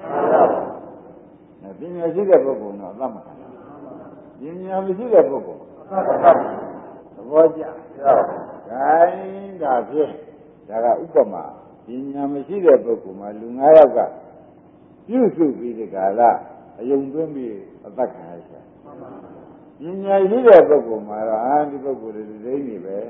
အဲပညာရှိတဲ့ပုဂ္ဂိုလ်တော့သတ်မှာပညာမရှိတဲ့ပုဂ္ဂိုလ်သဘောကျခိုင်းတာဖြင့်ဒါကဥပမာပညာမရှိတဲ့ပုဂ္ဂိုလ်မှာလူငါးယောက်ကပြုစုပြီးဒီကလာအယုံသွင်းပြီးအသက်ခံရရှာပညာရှိတဲ့ပုဂ္ဂိုလ်မှာတော့အာဒီပုဂ္ဂိုလ်တွေသိနေပဲ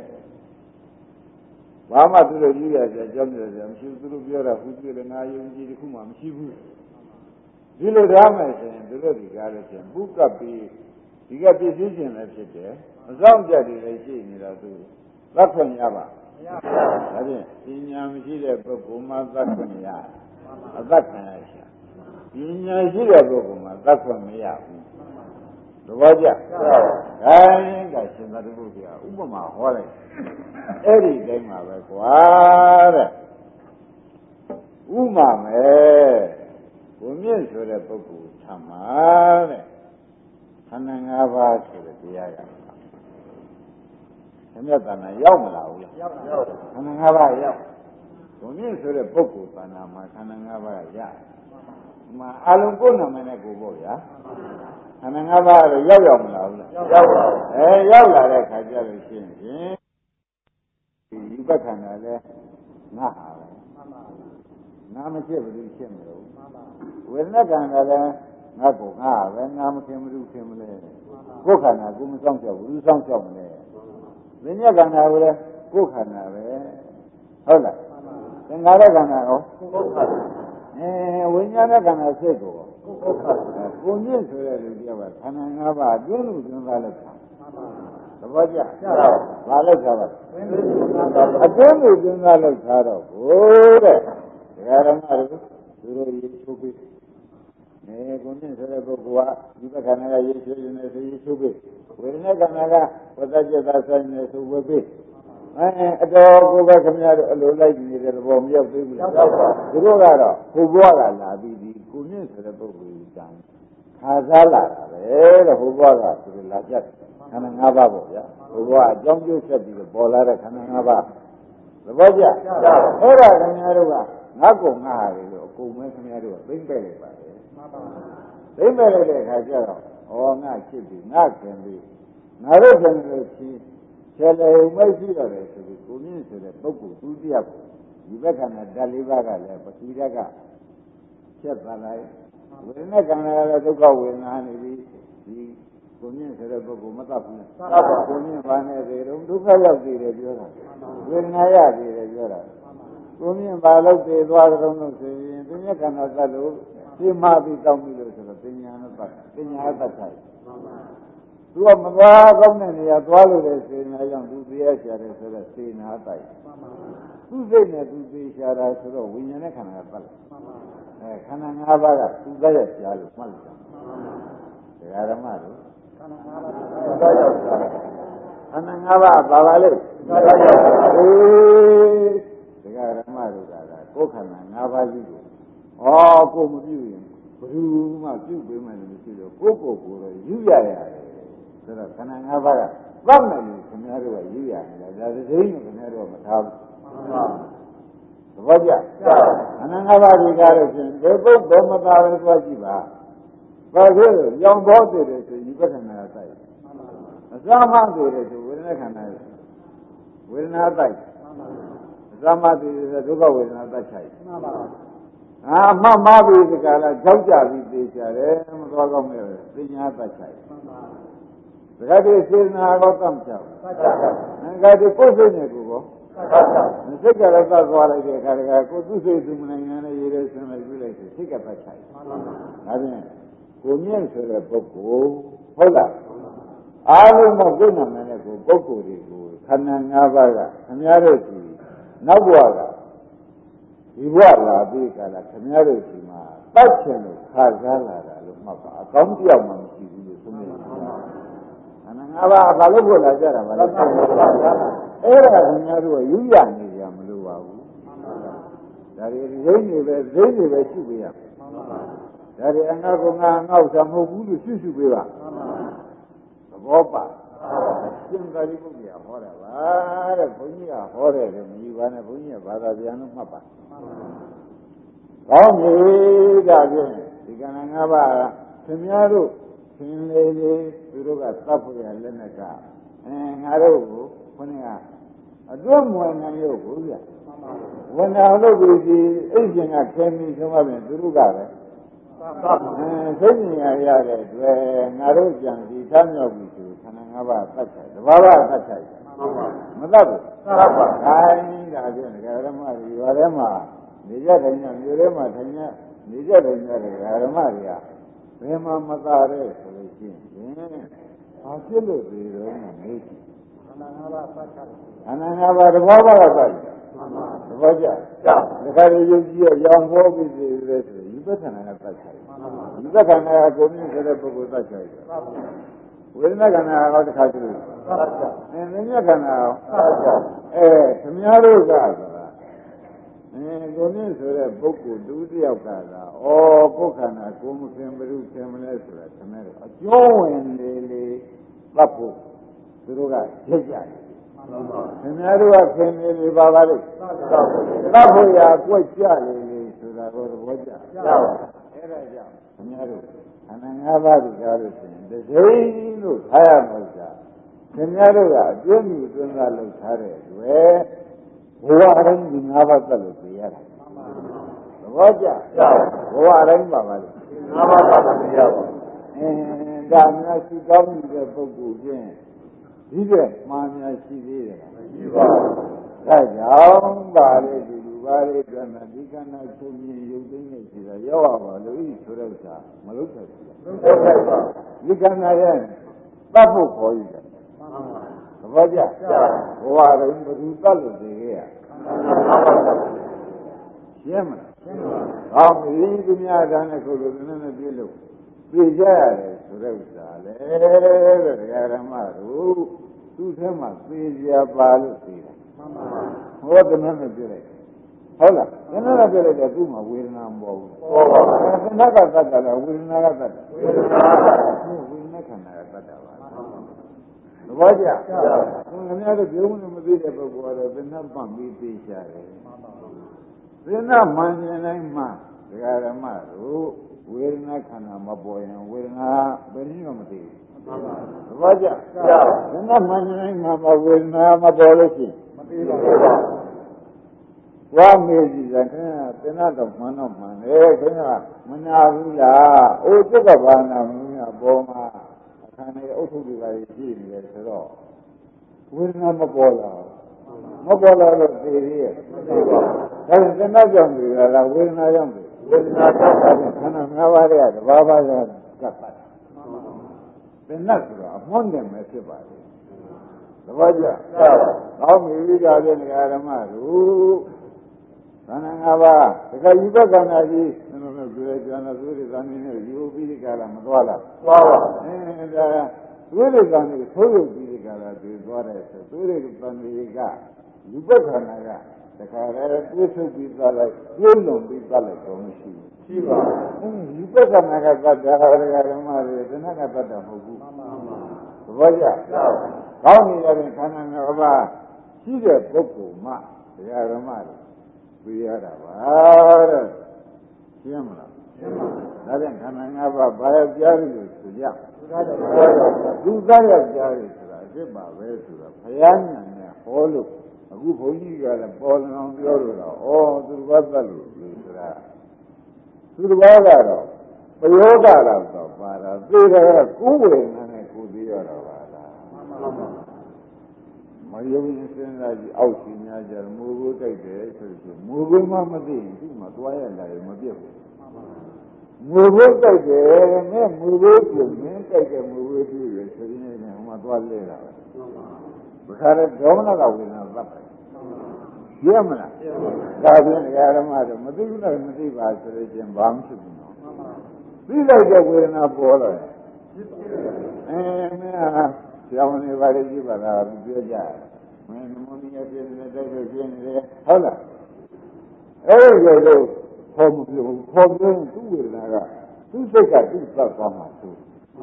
ဘာမှသူတို့ကြီးရကြကြောင်းကြကြမရှိဘူးသူတို့ပြောတာဘူးပြည့်လည်းငါယုံကြည်တခုမှမရှိဘူးဒီလိုထားမယ်ဆိုရင်သူတို့ဒီကားလို့ရှင်ပုကပ်ပြီးဒီကပြည့်စည်ခြင်းလည်းဖြစ်တယ်အဆောင်ကြတွေလည်းရှိနေတော့သူသတ်ခွင့်ရပါမရပါဘူးဒါဖြင့်ပညာမရှိတဲ့ပုဂ္ဂိုလ်မှာသတ်ခွင့်ရအသက်ခံရရှာပညာရှိတဲ့ပုဂ္ဂိုလ်မှာသတ်ခွင့်မရဘူးသဘောကျခိုင်းကရှင်သာရိပုတ္တရာဥပမာဟောလိုက်အဲ့ဒီတိုင်းမှာပဲကွာတဲ့ဥမာမယ်ဘုမြင့်ဆိုတဲ့ပုဂ္ဂိုလ်ထမှာတဲ့ခန္ဓာ၅ပါးဆိုတဲ့တရားကသမယတဏ္ဍာရောက်မလာဘူးလားရောက်ပါဘူးခန္ဓာ၅ပါးရောက်ဘုမြင့်ဆိုတဲ့ပုဂ္ဂိုလ်တဏ္ဍာမှာခန္ဓာ၅ပါးရဒီမှာအလုံးကိုယ်နာမည်နဲ့ကိုပေါ့ဗျာခန္ဓာ၅ပါးတော့ရောက်ရောက်မလာဘူးလားရောက်ပါဘူးအဲရောက်လာတဲ့ခါကျလို့ရှိရင်ဒီယူပခန္ဓာလဲငါဟာပဲငါမဖြစ်ဘူးဖြစ်မလို့ဝေဒနာခန္ဓာလဲငါကိုငါပဲငါမခင်မလို့ခင်မလဲကိုယ်ခန္ဓာကိုမဆောင်ကြောက်ဘူးဆောင်ကြောက်မလဲဝိညာဉ်ခန္ဓာကိုလည်းကိုယ်ခန္ဓာပဲဟုတ်လားသင်္ခါရခန္ဓာရောကိုယ်ခန္ဓာအဲဝိညာဉ်ခန္ဓာစိတ်ကိုကိုယ်ခန္ဓာကိုမြင့်ဆိုတဲ့လူပြောပါခန္ဓာ၅ပါးအတွင်းလို့သင်္ခါရခန္ဓာသဘောကျဘာလို့ထားပါအတွင်းလို့သင်္ခါရလောက်ထားတော့ဘိုးတဲ့ဒကာရမတို့သူတို့ရေချိုးပြီးအဲကိုမြင့်ဆိုတဲ့ပုဂ္ဂိုလ်ကဒီဘက်ခန္ဓာကရေချွေနေဆိုရေချွေပေးဝေဒနာခန္ဓာကဝတ္တจิตသာဆိုင်နေဆိုဝေပေးအဲအတော်ကိုပဲခင်ဗျားတို့အလိုလိုက်နေတဲ့သဘောမရောက်သေးဘူးလားရောက်ပါဘူးသူတို့ကတော့ဟိုဘဝကလာပြီးဒီကိုမြင့်ဆိုတဲ့ပုဂ္ဂိုလ်ကြီးတန်ခါစားလာတာပဲတဲ့ဟိုဘဝကသူတို့လာကြတယ်ခန္ဓာ၅ပါးပေါ့ဗျာဟိုဘဝအကြောင်းကျိုးဆက်ပြီးတော့ပေါ်လာတဲ့ခန္ဓာ၅ပါးသဘောကျအဲ့ဒါခင်ဗျားတို့ကငါ့ကိုငါဟာလေလို့အကုန်မဲခင်ဗျားတို့ကသိမ့်ပဲ့လိုက်ပါလေမှန်ပါသိမ့်ပဲ့လိုက်တဲ့အခါကျတော့ဩငါချစ်ပြီငါခင်ပြီငါတို့ခင်လို့ချင်းဆယ်လေမရှိတော့တယ်ဆိုပြီးကိုမြင့်ဆိုတဲ့ပုဂ္ဂိုလ်သူတယောက်ဒီဘက်ကနဲ့ဓာတ်လေးပါးကလည်းပတိဓာတ်ကချက်ပါလိုက်ဝေဒနာကံလည်းဒုက္ခဝေဒနာနေပြီးဒီကိုမြင့်ဆိုတဲ့ပုဂ္ဂိုလ်မတတ်ဘူးလားတတ်ပါကိုမြင့်ဘာနဲ့သေးတော့ဒုက္ခရောက်သေးတယ်ပြောတာဝေဒနာရသေးတယ်ပြောတာကိုမြင့်ဘာလို့သေးသွားကြုံလို့ဆိုရင်သူမြတ်ကံတော်သတ်လို့ပြမပြီးတောင်းပြီးလို့ဆိုတော့ပညာနဲ့ပတ်ပညာနဲ့ပတ်ဆိုင်သူကမသွားကောင်းတဲ့နေရာသွားလို့လေစေနာကြောင့်သူတရားရှာတယ်ဆိုတော့စေနာတိုက်သူစိတ်နဲ့သူသိရှာတာဆိုတော့ဝိညာဉ်နဲ့ခန္ဓာကပတ်လိုက်အဲခန္ဓာ၅ပါးကသူသက်ရရှာလို့မှတ်လိုက်တာဒကာဓမ္မတို့ခန္ဓာ၅ပါးခန္ဓာ၅ပါးပါပါလေအေးဒကာဓမ္မတို့ကကိုယ်ခန္ဓာ၅ပါးကြီးကိုဩကိုမပြုရင်ဘယ်သူမှပြုပေးမှလည်းမရှိတော့ကိုယ့်ကိုယ်ကိုယ်တော့ယူရရတယ်ဆိုတော့ခန္ဓာ၅ပါးကသတ်မယ်လို့ခင်ဗျားတို့ကယူရနေတာဒါတည်းနဲ့ခင်ဗျားတို့ကမထားဘူးသဘောကျခန္ဓာ၅ပါးဒီကားလို့ရှင်ဘယ်ပုဂ္ဂိုလ်မသားပဲသွားကြည့်ပါဘာဖြစ်လို့ရောင်ပေါ်သေးတယ်ဆိုဒီပဋ္ဌာနာကတိုက်အစမှသေးတယ်ဆိုဝေဒနာခန္ဓာဝေဒနာတိုက်အစမှသေးတယ်ဒုက္ခဝေဒနာတိုက်ချိုက်မှန်ပါအာမှတ်မှားပြီးဒီကလာကြောက်ကြပြီးသိကြတယ်မသွားကောင်းမဲ့ပညာတိုက်ချိုက်မှန်ပါဒကာတိစေနာတော့တမ်းချောက်ဒကာတိကိုယ်စိတ်နဲ့ကိုယ်ကောစိတ်ကလည်းသတ်သွားလိုက်တဲ့အခါတကကိုယ်သူ့စိတ်သူမနိုင်နဲ့ရေးရဲဆင်းလိုက်ပြလိုက်စိတ်ကပတ်ချိုက်မှန်ပါဒါဖြင့်ကိုမြင့်ဆိုတဲ့ပုဂ္ဂိုလ်ဟုတ်လားအားလုံးမကိုယ်နာမည်နဲ့ကိုပုဂ္ဂိုလ်တွေကိုခန္ဓာ၅ပါးကခင်ဗျားတို့ဒီနောက်ဘဝကဒီဘဝလာပြီးကြလားခင်ဗျားတို့ဒီမှာပတ်ချင်လို့ခါစားလာတာလို့မှတ်ပါအကောင်းပြောက်မှမရှိဘူးလို့ဆိုမိတယ်ခန္ဓာ၅ပါးဘာလို့ပေါ်လာကြတာမလဲအဲ့ဒါခင်ဗျားတို့ကယူရနေကြမလို့ပါဘူးဒါတွေရင်းနေပဲရင်းနေပဲရှိပေးရဒါတွေအငါကငါငေါ့တာမဟုတ်ဘူးလို့ရှုရှုပေးပါသဘောပါရှင်သာရိပုတ္တရာဟောတာပါတဲ့ဘုန်းကြီးကဟောတယ်လို့မြည်ပါနဲ့ဘုန်းကြီးကဘာသာပြန်လို့မှတ်ပါကောင်းပြီဒါဖြင့်ဒီကံငါးပါးခင်ဗျားတို့သင်လေလေသူတို့ကသတ်ဖို့ရလက်နဲ့ကအဲငါတို့ကိုခုနကအတွတ်မွေနိုင်ရုပ်ကိုပြဝန်တော်လို့ဒီအိတ်ရှင်ကခဲမီဆုံးပါပြန်သူတို့ကပဲအဲသိဉာဏ်ရတဲ့တွေ့ငါတို့ကြံဒီထားမြောက်ပြီဆိုခန္ဓာ၅ပါးသတ်ချင်တဘာဝသတ်ချင်မသတ်ဘူးသတ်ပါခိုင်းဒါဖြင့်ဒကာဓမ္မတွေရွာထဲမှာနေကြတယ်ညမြို့ထဲမှာထိုင်နေနေကြတယ်ညဒကာဓမ္မတွေကဘယ်မှာမသာတဲ့ဆိုလို့ရှိရင်ဘာဖြစ်လို့ဒီတော့မေးကြည့်ခန္ဓာ၅ပါးသတ်ချင်ခန္ဓာ၅ပါးတဘာဝကသတ်သဘောကျဒကာတွေယုံကြည်ရရောင်ဟောပြီးသေးတယ်ဆိုရင်ဒီပဋ္ဌာနာကသတ်ချင်ဒီပဋ္ဌာနာကကိုမြင့်ဆိုတဲ့ပုဂ္ဂိုလ်သတ်ချင်ဝေဒနာခန္ဓာကတော့တစ်ခါကျလို့အဲမြင့်ခန္ဓာအဲခင်ဗျားတို့ကဆိုတာအဲကိုမြင့်ဆိုတဲ့ပုဂ္ဂိုလ်တူတယောက်ကသာဩကိုယ်ခန္ဓာကိုမခင်ဘုရုခင်မလဲဆိုတာခင်ဗျားတို့အကျိုးဝင်လေလေသတ်ဖို့သူတို့ကကြည့်ကြတယ်ခင်ဗျားတို့ကခင်နေလေပါပါလိမ့်သတ်ဖို့ရာကြွက်ကြလေလေဆိုတာကိုသဘောကျအဲ့ဒါကြောင့်ခင်ဗျားတို့ခန္ဓာ၅ပါးကိုကြားလို့ရှိရင်တစိမ့်လို့ထားရမှာသာခင်ဗျားတို့ကအကျိုးမြူသွင်းသားလုပ်ထားတဲ့အတွက်ဘဝအတိုင်းဒီ၅ပါးသက်လို့ပြရတာသဘောကျဘဝအတိုင်းပါပါလေ၅ပါးသက်လို့ပြရပါအင်းဒါများရှိကောင်းတဲ့ပုဂ္ဂိုလ်ချင်းဒီတဲ့မှားများရှိသေးတယ်မရှိပါဘူးဒါကြောင့်ပါလေဒီလူပါလေအတွက်မှာဒီကဏ္ဍချုပ်မြင်ရုပ်သိမ်းနေစီတာရောက်ပါလို့ဤဆိုတဲ့ဥစ္စာမလုပ်နိုင်ဘူးလုပ်နိုင်ပါဒီကဏ္ဍရဲ့တတ်ဖို့ခေါ်ရတယ်သဘောကျဘဝတိုင်းဘယ်သူတတ်လို့သိခဲ့ရရှင်းမလားဟောမီးသူများကလည်းခုလိုနည်းနည်းပြည့်လို့ပြေကြရတယ်ဆိုတဲ့ဥစ္စာလေတဲ့တရားဓမ္မတို့သူ့ထဲမှာသေကြပါလို့သိတယ်မှန်ပါပါဟောတနည်းနဲ့ပြည့်လိုက်ဟုတ်လားနည်းနည်းနဲ့ပြည့်လိုက်တော့သူ့မှာဝေဒနာမပေါ်ဘူးပေါ်ပါဘူးသင်္ခါကတတ်တာလားဝေဒနာကတတ်တာဝေဒနာဝေဒနာခန္ဓာကတတ်တာပါသဘောကျခင်ဗျားတို့ပြုံးလို့မသိတဲ့ပုဂ္ဂိုလ်ကတော့သင်္ခါပန့်ပြီးသိချတယ်သင်္ခါမှန်ရင်တိုင်းမှဒကာဓမ္မတို့ဝေဒနာခန္ဓာမပေါ်ရင်ဝေဒနာဘယ်နည်းမှမသိဘူးသဘောကျသင်္ခါမှန်ရင်တိုင်းမှဝေဒနာမပေါ်လို့ရှိရင်မသိပါဘူးဝါမေကြီးကခင်ဗျာသင်္ခါတော့မှန်တော့မှန်တယ်ခင်ဗျာမနာဘူးလားအိုးတုကဘာနာမင်းကပေါ်မှာအခါနဲ့အုတ်ထုပ်တွေကရှိနေတယ်ဆိုတော့ဝေဒနာမပေါ်လာမပေါ်လာတော့သိရရဲ့မသိပါဘူးဒါရင်သင်္ခါကြောင့်ဒီလားဝေဒနာကြောင့်ဝေဒနာကြောင့်ခန္ဓာငါးပါးရဲ့တဘာဘာကကပ်ပါတယ်သင်္ခါဆိုတာအမွန်းတယ်ပဲဖြစ်ပါလေသဘောကျကောင်းပြီဒါဖြင့်ဓမ္မတို့ခန္ဓာငါးပါးတခါယူဘခန္ဓာကြီးဘယ်လိုလဲပြောရကြလားသုရိသံနေယူပြီးဒီကလာမသွားလားသွားပါအဲဒါသုရိသံနေသိုးရုပ်ပြီးဒီကလာတွေ့သွားတယ်ဆိုသုရိသံနေကယူဘခန္ဓာကတခါလဲတွေးဆုပ်ပြီးသွားလိုက်ကျိုးလွန်ပြီးသွားလိုက်တော့မရှိဘူးရှိပါဘူးယူဘခန္ဓာကသတ္တဟာရဓမ္မတွေသနကသတ္တမဟုတ်ဘူးမှန်ပါပါသဘောကျကောင်းနေရတဲ့ခန္ဓာငါးပါးရှိတဲ့ပုဂ္ဂိုလ်မှတရားဓမ္မတွေပြရတာပါတဲ့ရှင်းမလားရှင်းပါပြီဒါပြန်ခန္ဓာငါးပါးဘာရောက်ကြားလို့ဆိုကြသူသားရောက်ကြားလို့ဆိုတာအစ်ပါပဲဆိုတာဘုရားညာနဲ့ဟောလို့အခုဘုန်းကြီးကလည်းပေါ်လအောင်ပြောလို့တော့ဩသူတစ်ပါးသတ်လို့ဆိုတာသူတစ်ပါးကတော့ပယောဂလာတော့ပါတာသိတယ်ကိုယ်ဝေဒနာနဲ့ကိုယ်သိရတော့ပါလားမှန်ပါပါမယုံရင်စဉ်းစားကြည့်အောက်ရှင်များကြမူကိုတိုက်တယ်ဆိုရင်မူကိုမှမသိရင်သူ့မှာသွားရလာရင်မပြတ်ဘူးမူကိုတိုက်တယ်နဲ့မူကိုပြုမင်းတိုက်တယ်မူကိုပြုရဆိုရင်လည်းဟိုမှာသွားလဲတာပဲဘခါရဒေါမနကဝေဒနာသတ်တယ်ရမလားဒါဖြင့်ဓမ္မတော့မသိဘူးလားမသိပါဆိုလို့ချင်းဘာမှဖြစ်ဘူးနော်သိလိုက်တဲ့ဝေဒနာပေါ်လာတယ်အဲမင်းဟာကျောင်းနေပါလေကြည့်ပါလားပြောကြမင်းနမောနီယာပြည့်နေတဲ့တိုက်ပဲပြင်းနေတယ်ဟုတ်လားအဲ့ဒီလိုခေါ်မှုပြောခေါ်ပြောသူ့ဝေဒနာကသူ့စိတ်ကသူ့သတ်သွားမှာသူ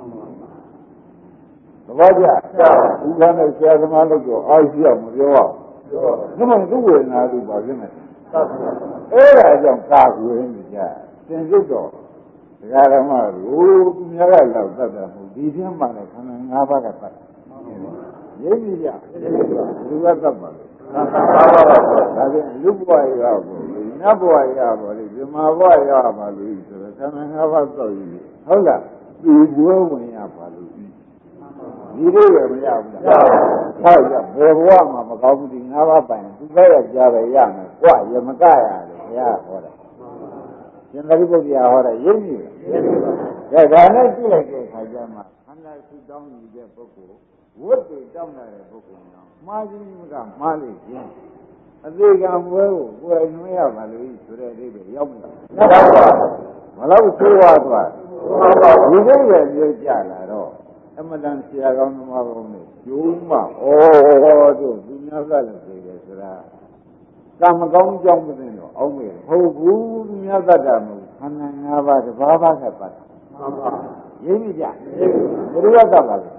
သဘောကျဒီကနေ့ဆရာသမားလို့တော့အားရှိအောင်မပြောရဘူးဒါမှသူ့ဝေဒနာသူပါပြင်းနေအဲ့ဒါကြောင့်ကာကွယ်နေကြသင်စိတ်တော့ဒကာဓမ္မတို့သူများကလောက်သတ်တာမဟုတ်ဒီပြင်းမှလည်းခန္ဓာ၅ပါးကသတ်ရိပ်ကြီးကြလူကသတ်ပါလေဒါပြန်လူဘဝရပါဘူးနတ်ဘဝရပါလေဇမဘဝရပါလို့ဆိုတော့ခန္ဓာ၅ပါးသောက်ရည်ဟုတ်လားသူကျွဲဝင်ရပါလို့ဒီလိုရမရဘူးလားဟုတ်ရဘယ်ဘဝမှာမကောင်းဘူးဒီ၅ပါးပိုင်သူပဲရကြားပဲရမယ်ကြွရမကရတယ်ဘုရားဟောတာရှင်သာရိပုတ္တရာဟောတာရိပ်ကြီးပဲဒါနဲ့ကြည့်လိုက်တဲ့အခါကျမှခန္ဓာစုတောင်းနေတဲ့ပုဂ္ဂိုလ်ဝတ်တွေတောင်းလာတဲ့ပုဂ္ဂိုလ်များမှားခြင်းကမှားလို့ခြင်းအသေးကံဘွဲကိုကိုယ်နှွေးရပါလို့ဆိုတဲ့အဓိပ္ပာယ်ရောက်မလားမလောက်သိသွားသွားဒီလိုပဲပြောကြလာတော့အမတန်ဆရာကောင်းသမားကောင်းတွေကျိုးမဩတို့သူများကလည်းသိတယ်ဆိုတာကံမကောင်းကြောင်းမသိတော့အောင်းမယ်ဟုတ်ဘူးသူများတတ်တာမဟုတ်ခန္ဓာ၅ပါးတစ်ပါးပါးကတတ်တာမှန်ပါရင်းကြဘုရားတတ်ပါလေ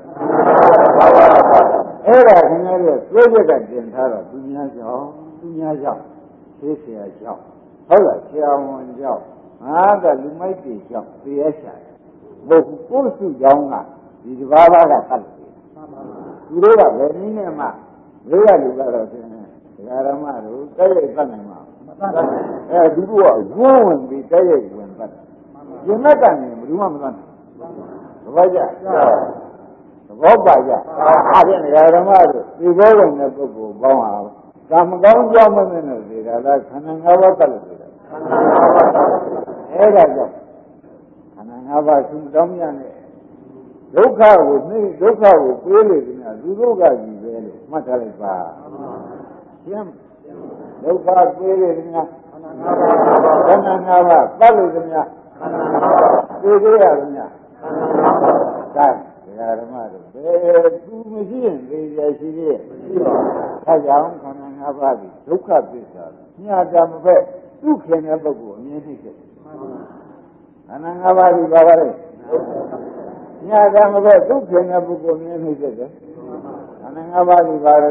အဲ့ဒါခင်ဗျားတို့သွေးချက်ကတင်ထားတော့သူများကြောင့်သူများကြောင့်သိเสียကြောင့်ဟုတ်လားဆရာဝန်ကြောင့်ငါကလူမိုက်တွေကြောင့်သိရရှာတယ်ဘုကိုယ်စုကြောင့်ကဒီတစ်ပါးပါးကတတ်တယ်သူတို့ကဘယ်နည်းနဲ့မှဘယ်ကလူကတော့ဆင်းနေဒကာရမတို့တိုက်ရိုက်တတ်နိုင်မှာမတတ်နိုင်အဲသူတို့ကဝန်းဝင်ပြီးတိုက်ရိုက်ဝင်တတ်တယ်ရင်မဲ့ကနေဘယ်သူမှမတတ်နိုင်သဘောကျသဘောပါကြအားဖြင့်ဒကာရမတို့ဒီဘောဝင်တဲ့ပုဂ္ဂိုလ်ပေါင်းဟာကာမကောင်းကြောင့်မင်းနဲ့နေတာလားခန္ဓာ၅ပါးတတ်လို့နေတာခန္ဓာ၅ပါးတတ်အဲ့ဒါကြောင့်ခန္ဓာ၅ပါးသူတောင်းရတဲ့ဒုက္ခကိုနှိဒုက္ခကိုပြေးလေခင်ဗျာသူတို့ကကြီးပဲလို့မှတ်ထားလိုက်ပါရှင်းဒုက္ခပြေးလေခင်ဗျာခန္ဓာ၅ပါးခန္ဓာ၅ပါးပတ်လို့သမျှသိကြရသမျှဒါဓမ္မတို့ဘယ်သူမရှိရင်သိရရှိသေးရဲ့မရှိပါဘူးအဲကြောင့်ခန္ဓာ၅ပါးဒီဒုက္ခသစ္စာညာတာမပဲသူခင်တဲ့ပုဂ္ဂိုလ်အမြင်သိတယ်ခန္ဓာ၅ပါးဒီပါပါလေညာတာမပဲသူခင်တဲ့ပုဂ္ဂိုလ်အမြင်သိတယ်ခန္ဓာ၅ပါးဒီပါလေ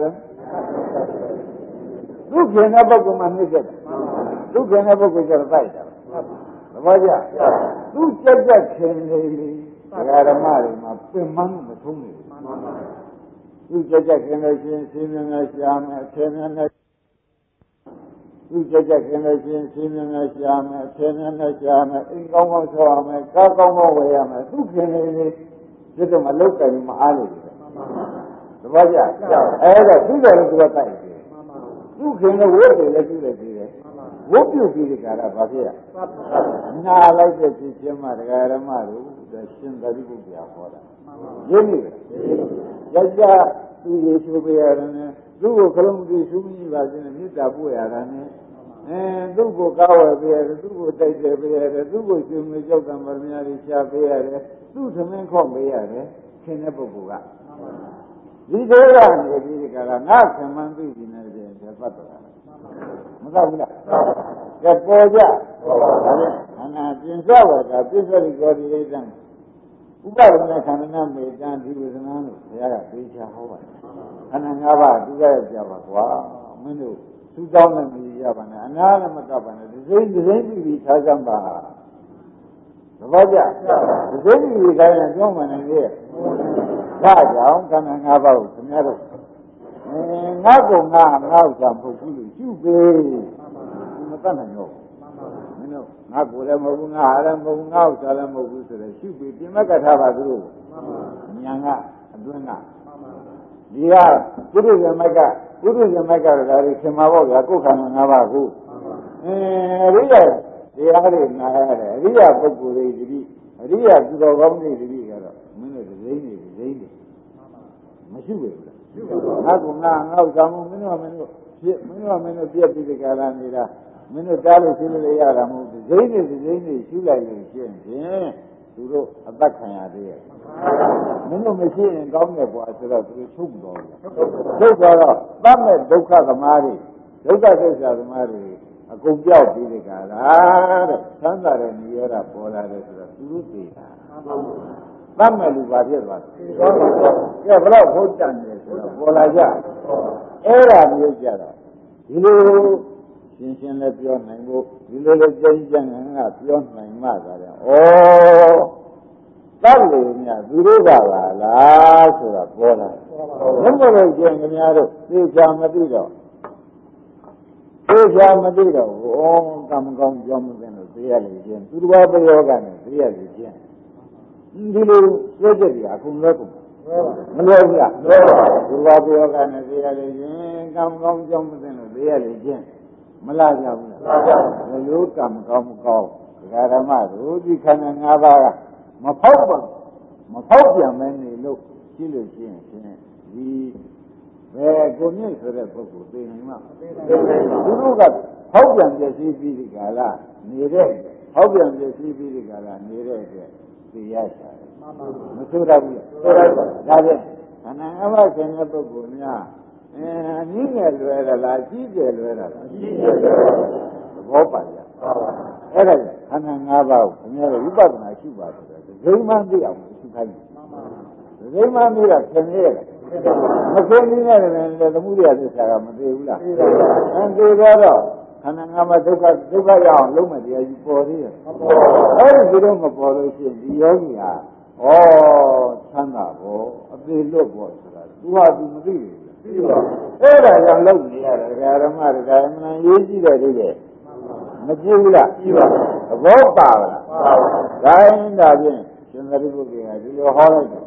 သူခင်တဲ့ပုဂ္ဂိုလ်မှနှိမ့်တယ်သူခင်တဲ့ပုဂ္ဂိုလ်ကျတော့တိုက်တာသဘောကျသူကြက်ကြက်ခင်နေလေဓမ္မတွေမှာပင်မမှုမထုံးနေဘူးသူကြက်ကြက်ခင်လို့ရှိရင်ရှင်းမြန်နဲ့ရှားမယ်အထင်မြန်နဲ့သူကြက်ကြက်ခင်လို့ရှိရင်ရှင်းမြန်နဲ့ရှားမယ်အထင်မြန်နဲ့ရှားမယ်အိမ်ကောင်းကောင်းဆောရမယ်ကားကောင်းကောင်းဝယ်ရမယ်သူခင်နေလေဒီတော့မလုတ်တယ်မအားလို့တယ်သဘောကျအဲ့တော့သူ့တယ်လို့သူကတိုက်တယ်သူခင်လို့ဝတ်တယ်လည်းပြုလိုက်သေးတယ်ဝတ်ပြုပြီးဒီကရဘာဖြစ်ရနာလိုက်တဲ့ဖြစ်ချင်းမှတရားဓမ္မတို့ရှင်သာရိပုတ္တရာဟောတာရင်းနေတယ်ကြကြသူ့ကိုချိုးပေးရတယ်နဲ့သူ့ကိုခလုံးကြည့်ရှုမိပါစေနဲ့မေတ္တာပို့ရတာနဲ့အဲသူ့ကိုကာဝယ်ပေးရတယ်သူ့ကိုတိုက်တယ်ပေးရတယ်သူ့ကိုရှင်မေကြောက်တံဗရမညာတွေရှားပေးရတယ်သူ့သမင်းခေါ့ပေးရတယ်ခင်တဲ့ပုဂ္ဂိုလ်ကဒီသေးကနေဒီကရငါခင်မှန်းသိနေတယ်တဲ့ပတ်တော်မသောဘူးလားကဲပေါ်ကြဒါနဲ့အနာပြင်စဝါဒပစ္စရိကောဒီဣဒံဥပဒမခန္ဓာမေတံဒီဝေဒနာလို့ဘုရားကသိချဟောပါတယ်ခန္ဓာ၅ပါးသူရရကြပါကွာမင်းတို့သူတောင်းတဲ့မြည်ရပါနဲ့အနာလည်းမကပ်ပါနဲ့ဒီစိမ့်ဒီစိမ့်ပြီးပြီးထားကြပါသဘောကျဒီစိမ့်ပြီးပြီးထားရင်ပြောမှန်နေရဲ့ဒါကြောင့်ခန္ဓာ၅ပါးကိုခင်ဗျားတို့အဲငါ့ကိုငါငါ့ဥစ္စာမဟုတ်ဘူးလို့ရှုပေးမတတ်နိုင်တော့မင်းတို့ငါကိုယ်လည်းမဟုတ်ဘူးငါဟာလည်းမဟုတ်ဘူးငါဥစ္စာလည်းမဟုတ်ဘူးဆိုတော့ရှုပြီးပြင်မကထားပါသူတို့ညာကအတွင်းကဒီကပုရိသမက်ကပုရိသမက်ကလည်းဒါတွေခင်မှာပေါ့ဗျာကိုယ်ခန္ဓာ၅ပါးကိုအဲအရိယတရားတွေနာရတယ်အရိယပုဂ္ဂိုလ်တွေတတိအရိယသူတော်ကောင်းတွေတတိကတော့မင်းတို့ဒိဋ္ဌိတွေဒိဋ္ဌိတွေမရှိဘူးလားငါကငါငါ့ဥစ္စာမင်းတို့မင်းတို့ဖြစ်မင်းတို့မင်းတို့ပြည့်ပြီးဒီကလာနေတာမင်းတို့တားလို့ရှင်းလို့ရတာမဟုတ်ဘူးဒိဋ္ဌိဒိဋ္ဌိတွေရှုလိုက်လို့ရှင်းဖြင့်သူတို့အသက်ခံရသေးရဲ့မင်းတို့မရှိရင်ကောင်းတယ်ကွာဆိုတော့သူတို့ချုပ်မတော်ဘူးချုပ်သွားတော့တတ်မဲ့ဒုက္ခသမားတွေဒုက္ခသစ္စာသမားတွေအကုန်ပြောက်ပြီးဒီကလာတဲ့သံသာတဲ့နိရောဓပေါ်လာတယ်ဆိုတော့သူတို့သိတာတတ်မဲ့လူပါဖြစ်သွားတယ်ကဲဘယ်တော့ဟုတ်တန်တယ်ဆိုတော့ပေါ်လာကြအဲ့ဒါမျိုးကြတော့ဒီလိုရှင်းရှင်းလည်းပြောနိုင်ဖို့ဒီလိုလိုကြင်ကြံငါကပြောနိုင်မှသာတယ်ဩတတ်လို့မြတ်သူတို့ကပါလားဆိုတာပေါ်လာတယ်ဘယ်လိုလဲကျင်ခင်ဗျားတို့သိချာမသိတော့သိချာမသိတော့ဩကံကောင်းကြောင်းမသိလို့သိရလေချင်းသူတော်ဘယောကနဲ့သိရလေချင်းဒီလိုဆွဲချက်တွေအကုန်လုံးကုန်မလွယ်ဘူးလားလွယ်ပါဘူးဘုရားပြောကနဲ့သိရလေချင်းကံကောင်းကြောင်းမသိလို့သိရလေချင်းမလားကြဘူးလားလားကြလို့ကံကောင်းမကောင်းဒကာဓမ္မတို့ဒီခန္ဓာ၅ပါးကမဖောက်ပါမဖောက်ပြန်မဲနေလို့ရှိလို့ရှိရင်ဒီဘယ်ကိုမြင့်ဆိုတဲ့ပုဂ္ဂိုလ်သိနေမှာသူတို့ကဖောက်ပြန်ပြည့်စည်ပြီးဒီကလာနေတဲ့ဖောက်ပြန်ပြည့်စည်ပြီးဒီကလာနေတဲ့အတွက်သိရရှာတယ်မဆိုးတော့ဘူးဆိုတော့ဒါဖြင့်ခန္ဓာ၅ပါးရှင်တဲ့ပုဂ္ဂိုလ်များအဲအနည်းငယ်လွယ်ရလားကြီးကျယ်လွယ်ရလားကြီးကျယ်လွယ်သဘောပါကြအဲ့ဒါခန္ဓာ၅ပါးကိုခင်ဗျားတို့ဝိပဿနာရှုပါဆိုတော့ဒိဋ္ဌိမှသိအောင်ရှုခိုင်းတယ်ဒိဋ္ဌိမှသိတာခင်ဗျားရဲ့မခင်ကြီးနဲ့လည်းသမှုရိယသစ္စာကမသိဘူးလားအဲသိတော့ခန္ဓာ၅ပါးဒုက္ခဒုက္ခရအောင်လုံးမဲ့တရားကြီးပေါ်သေးတယ်အဲ့ဒီလိုမပေါ်လို့ရှိရင်ဒီယောဂီဟာဩချမ်းသာဘောအသေးလွတ်ဘောဆိုတာသူဟာသူမသိဘူးသိပါအဲ့ဒါကြောင့်လုံနေရတယ်ဓမ္မဒကာမဏရေးကြည့်တယ်ဒီလေမကြည့်ဘူးလားကြည့်ပါသဘောပါလားပါပါဒါရင်ဒါဖြင့်ရှင်သာရိပုတ္တရာဒီလိုဟောလိုက်တယ်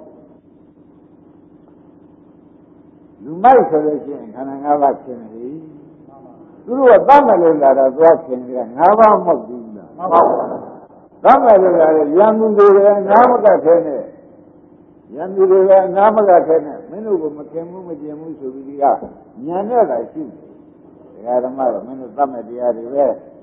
လူမိုက်ဆိုလို့ရှိရင်ခန္ဓာ၅ပါးရှင်းပြီသူတို့ကတတ်မယ်လို့လာတော့သွားရှင်းကြတယ်၅ပါးမဟုတ်ဘူးလားမှန်ပါပါတတ်မယ်လို့လာတယ်ရံမှုတွေလည်းငါးမကခဲနဲ့ရံမှုတွေလည်းငါးမကခဲနဲ့မင်းတို့ကမခင်ဘူးမကျင်ဘူးဆိုပြီးဒီကညာနဲ့သာရှိတယ်ဒကာဓမ္မကမင်းတို့တတ်မယ်တရားတွေပဲအ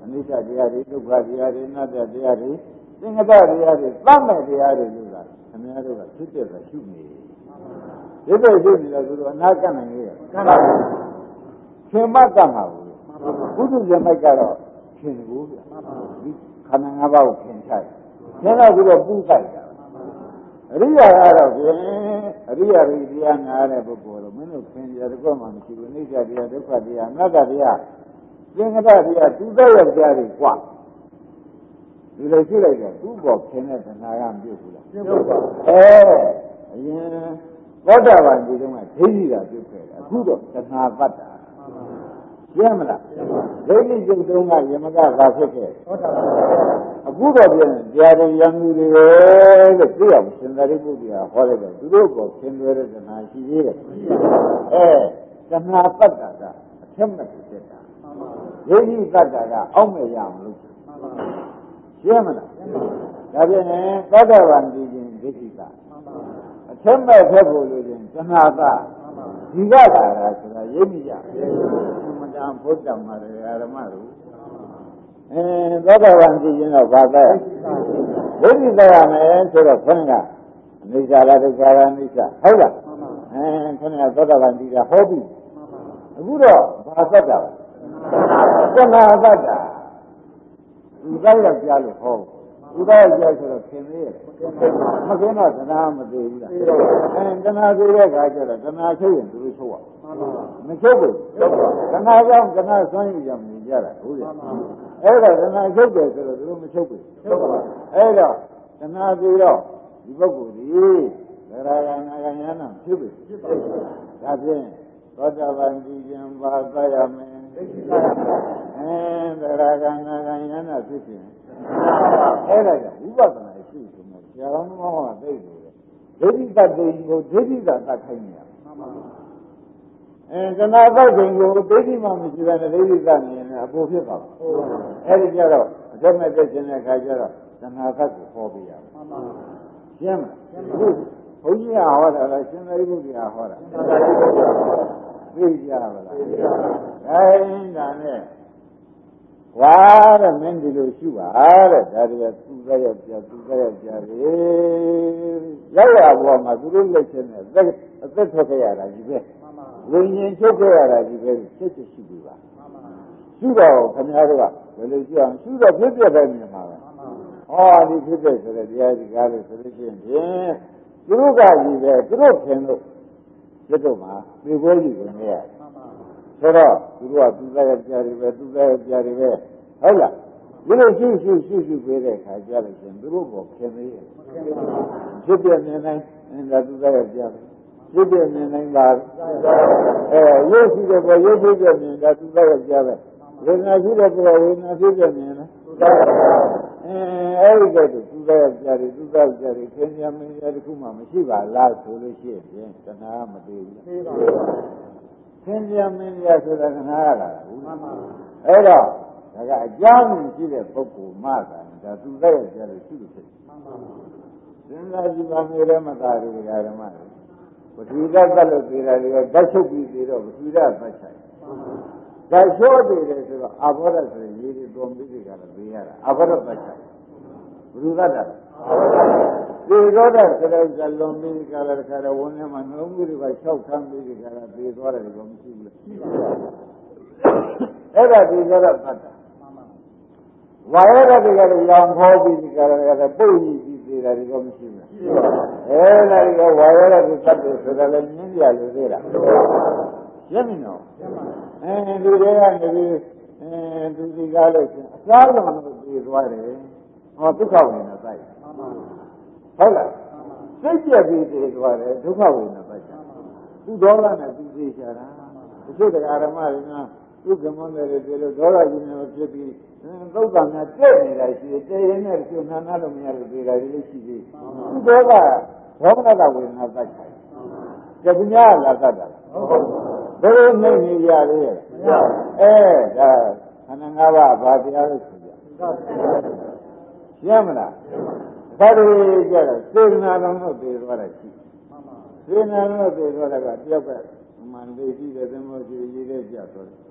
နိစ္စတရားတွေဒုက္ခတရားတွေအနတ္တတရားတွေသင်္ကတတရားတွေသတ်မဲ့တရားတွေလို့လားခင်ဗျားတို့ကဖြစ်တဲ့ကရှုနေဖြစ်တဲ့ရှုနေတော့သူတို့အနာကတ်နိုင်ရဲ့ကတ်ပါဘူးရှင်မကတ်မှာဘူးဘုသူရှင်မိုက်ကတော့ရှင်ကိုဗျဒီခန္ဓာ၅ပါးကိုခင်ချတယ်ရှင်တော့သူတို့ပူဆိုင်တာအရိယာကတော့ဖြင့်အရိယာရိတရားနာတဲ့ပုဂ္ဂိုလ်တော့မင်းတို့ခင်ကြတော့မှမရှိဘူးနိစ္စတရားဒုက္ခတရားအနတ္တတရားသင်္ကတတရားသူသက်ရောက်ကြတယ်ကွာဒီလိုရှိလိုက်တော့သူ့ဘောခင်တဲ့တဏှာကမပြုတ်ဘူးလားပြုတ်ပါအဲအရင်သောတာပန်ဒီတုန်းကဒိဋ္ဌိကပြုတ်ခဲ့တယ်အခုတော့တဏှာပတ်တာရှင်းမလားဒိဋ္ဌိပြုတ်တုန်းကယမကဘာဖြစ်ခဲ့သောတာပန်အခုတော့ပြန်တရားတွေရံမှုတွေလို့သိအောင်စင်္သာရိပုတ္တရာဟောလိုက်တော့သူတို့ကသင်သွဲတဲ့တဏှာရှိသေးတယ်အဲတဏှာပတ်တာကအထက်မဲ့ဖြစ်တာဒိဋ္ဌိပတ်တာကအောက်မဲ့ရမလို့ရှင်းမလားဒါပြန်ရင်သောတာပန်ဒီခြင်းဒိဋ္ဌိကအထက်မဲ့ဖြစ်ဖို့လို့ခြင်းတဏှာကဒီကလာတာဆိုတာရိပ်မိကြမတန်ဘုဒ္ဓမှာဓမ္မတို့အဲသောတာပန်ဒီခြင်းတော့ဘာပဲဒိဋ္ဌိသက်ရမယ်ဆိုတော့ခொနကအနိစ္စလားဒုက္ခလားအနိစ္စဟုတ်လားအဲခொနကသောတာပန်ဒီကဟောပြီအခုတော့ဘာသက်တာတဏှာသက်တာဒီတိုင်းရောက်ကြားလို့ဟောဒီတိုင်းရောက်ဆိုတော့ခင်သေးရဲ့မခင်တော့တဏှာမသေးဘူးလားအဲတဏှာသေးတဲ့ခါကျတော့တဏှာချုပ်ရင်သူတို့ချုပ်ရမချုပ်ဘူးတဏှာကြောင့်တဏှာဆွမ်းယူကြမနေကြတာဟုတ်ရဲ့အဲ့တော့တဏှာချုပ်တယ်ဆိုတော့သူတို့မချုပ်ဘူးချုပ်ပါအဲ့တော့တဏှာသေးတော့ဒီပုဂ္ဂိုလ်ဒီသရဂနာဂယနာဖြစ်ပြီဒါဖြင့်သောတာပန်ကြည်ခြင်းဘာသာရမယ်အဲသရဂနာဂယနာဖြစ်ခြင်းအဲ့ဒါကဝိပဿနာရှိဆိုတော့ဆရာတော်မောဟသိတယ်ဒိဋ္ဌိတတ်တဲ့ကိုဒိဋ္ဌိကတတ်ခိုင်းနေရအဲတဏှာတတ်တဲ့ကိုဒိဋ္ဌိမှမရှိဘဲနဲ့ဒိဋ္ဌိတတ်နေရင်အပူဖြစ်ပါဘူးအဲ့ဒီကြတော့အကျမဲ့တက်ခြင်းတဲ့ခါကျတော့တဏှာတတ်ကိုဟောပြရမယ်ရှင်းမလားဘုန်းကြီးကဟောတာလားရှင်သာရိပုတ္တရာဟောတာသိကြပါလားခိုင်းတာနဲ့ဝါတဲ့မင်းဒီလိုရှိပါတဲ့ဒါတွေကသူ့သက်ရောက်ကြသူ့သက်ရောက်ကြလေရောက်ရဘောမှာသူတို့လက်ချက်နဲ့အသက်အသက်ထွက်ခဲ့ရတာကြီးပဲဝိညာဉ်ချုပ်ခဲ့ရတာကြီးပဲချက်ချက်ရှိပြီပါရှိတော့ခင်ဗျားတို့ကဘယ်လိုရှိအောင်ရှိတော့ဖြစ်ပြပဲမြင်ပါပဲဟောဒီဖြစ်ပြဆိုတဲ့တရားကြီးကားလို့ဆိုလို့ရှိရင်ဖြင့်သူတို့ကကြီးပဲသူတို့ခင်လို့ဖြစ်တော့မှာပြေပွဲကြီးကိုနေရတယ်ဆိုတော့သူတို့ကသူသားရဲ့ကြားတွေပဲသူသားရဲ့ကြားတွေပဲဟုတ်လားဒီလိုရှိရှိရှိရှိပေးတဲ့ခါကြလို့ရှင်သူတို့ကခင်သေးရဲ့ဖြစ်ပြနေနိုင်ဒါသူသားရဲ့ကြားပဲဖြစ်ပြနေနိုင်ပါအဲရုပ်ရှိတဲ့ပေါ်ရုပ်ဖြစ်ပြနေတာသူသားရဲ့ကြားပဲဝေဒနာရှိတဲ့ပေါ်ဝေဒနာဖြစ်ပြနေတာအဲအဲ့ဒီကဲ့သို့သူသားရဲ့ကြားတွေသူသားရဲ့ကြားတွေခင်ဗျာမင်းများတခုမှမရှိပါလားဆိုလို့ရှိရင်တဏှာမသေးဘူးသေးပါဘူးသင်္ကြန်မင်းရဆိုတာကနာရတာဘူးအဲ့တော့ဒါကအကြောင်းရှိတဲ့ပုဂ္ဂိုလ်မှသာဒါသူသက်ရကြလို့ရှိလို့ဖြစ်တယ်စဉ်းစားကြည့်ပါမယ်ရမသာတွေဓမ္မတွေပထဝီဓာတ်တက်လို့သေးတာတွေကဓာတ်ချုပ်ပြီးသေးတော့ပထဝီဓာတ်ပတ်ဆိုင်ဓာတ်လျှော့သေးတယ်ဆိုတော့အဘောဓဆိုရင်ရေတွေတော်ပြီးဒီကလည်းသေးရတာအဘောဓပတ်ဆိုင်ဘုရားဓာတ်သေသောတာစရိုက်ဇလွန်ပြီးကြလာတဲ့ခါတော့ဝန်ထဲမှာနှလုံးကြီးတွေက၆ထမ်းပြီးကြလာသေသွားတယ်ကောမရှိဘူးလားအဲ့ဒါသေသောတာတတ်တာဝါရဒတွေကလည်းရောင်ဖောပြီးကြလာတဲ့ခါတော့ပုတ်ကြီးပြီးသေတာဒီကောမရှိဘူးလားအဲ့ဒါတွေကဝါရဒတွေတတ်တယ်ဆိုတာလည်းမြင်ကြလို့သေးလားရှင်းပြီနော်အဲဒီတွေကနေပြီးအဲသူဒီကားလို့ရှင်အစားလုံးလို့သေသွားတယ်ဟောဒုက္ခဝေဒနာစိုက်ဟုတ်လားစိတ်ပြည့်ပြီးသေးသွားတယ်ဒုက္ခဝေဒနာပတ်ချာသူဒေါသနဲ့သူသိချတာတချို့တရားဓမ္မတွေကသူကမွန်းတယ်ပြေလို့ဒေါသကြီးနဲ့ဖြစ်ပြီးသုတ်တံများတက်နေတာရှိတယ်တည်ရင်နဲ့သူနာနာလို့မရလို့သေးတာလေးရှိသေးသူဒေါသဒေါမနတဝေဒနာပတ်ချာတပညာလာတတ်တာဘယ်လိုနေနေရလဲအဲဒါခန္ဓာ၅ပါးဘာတရားလို့ဆိုကြရှင်းမလားဒါတွေကြတော့စေနာတော်တို့ပြေသွားတာရှိစေနာတော်ပြေသွားတာကတယောက်ကမှန်လေးရှိတဲ့သမောရှိရေးတဲ့ကြသွားတယ်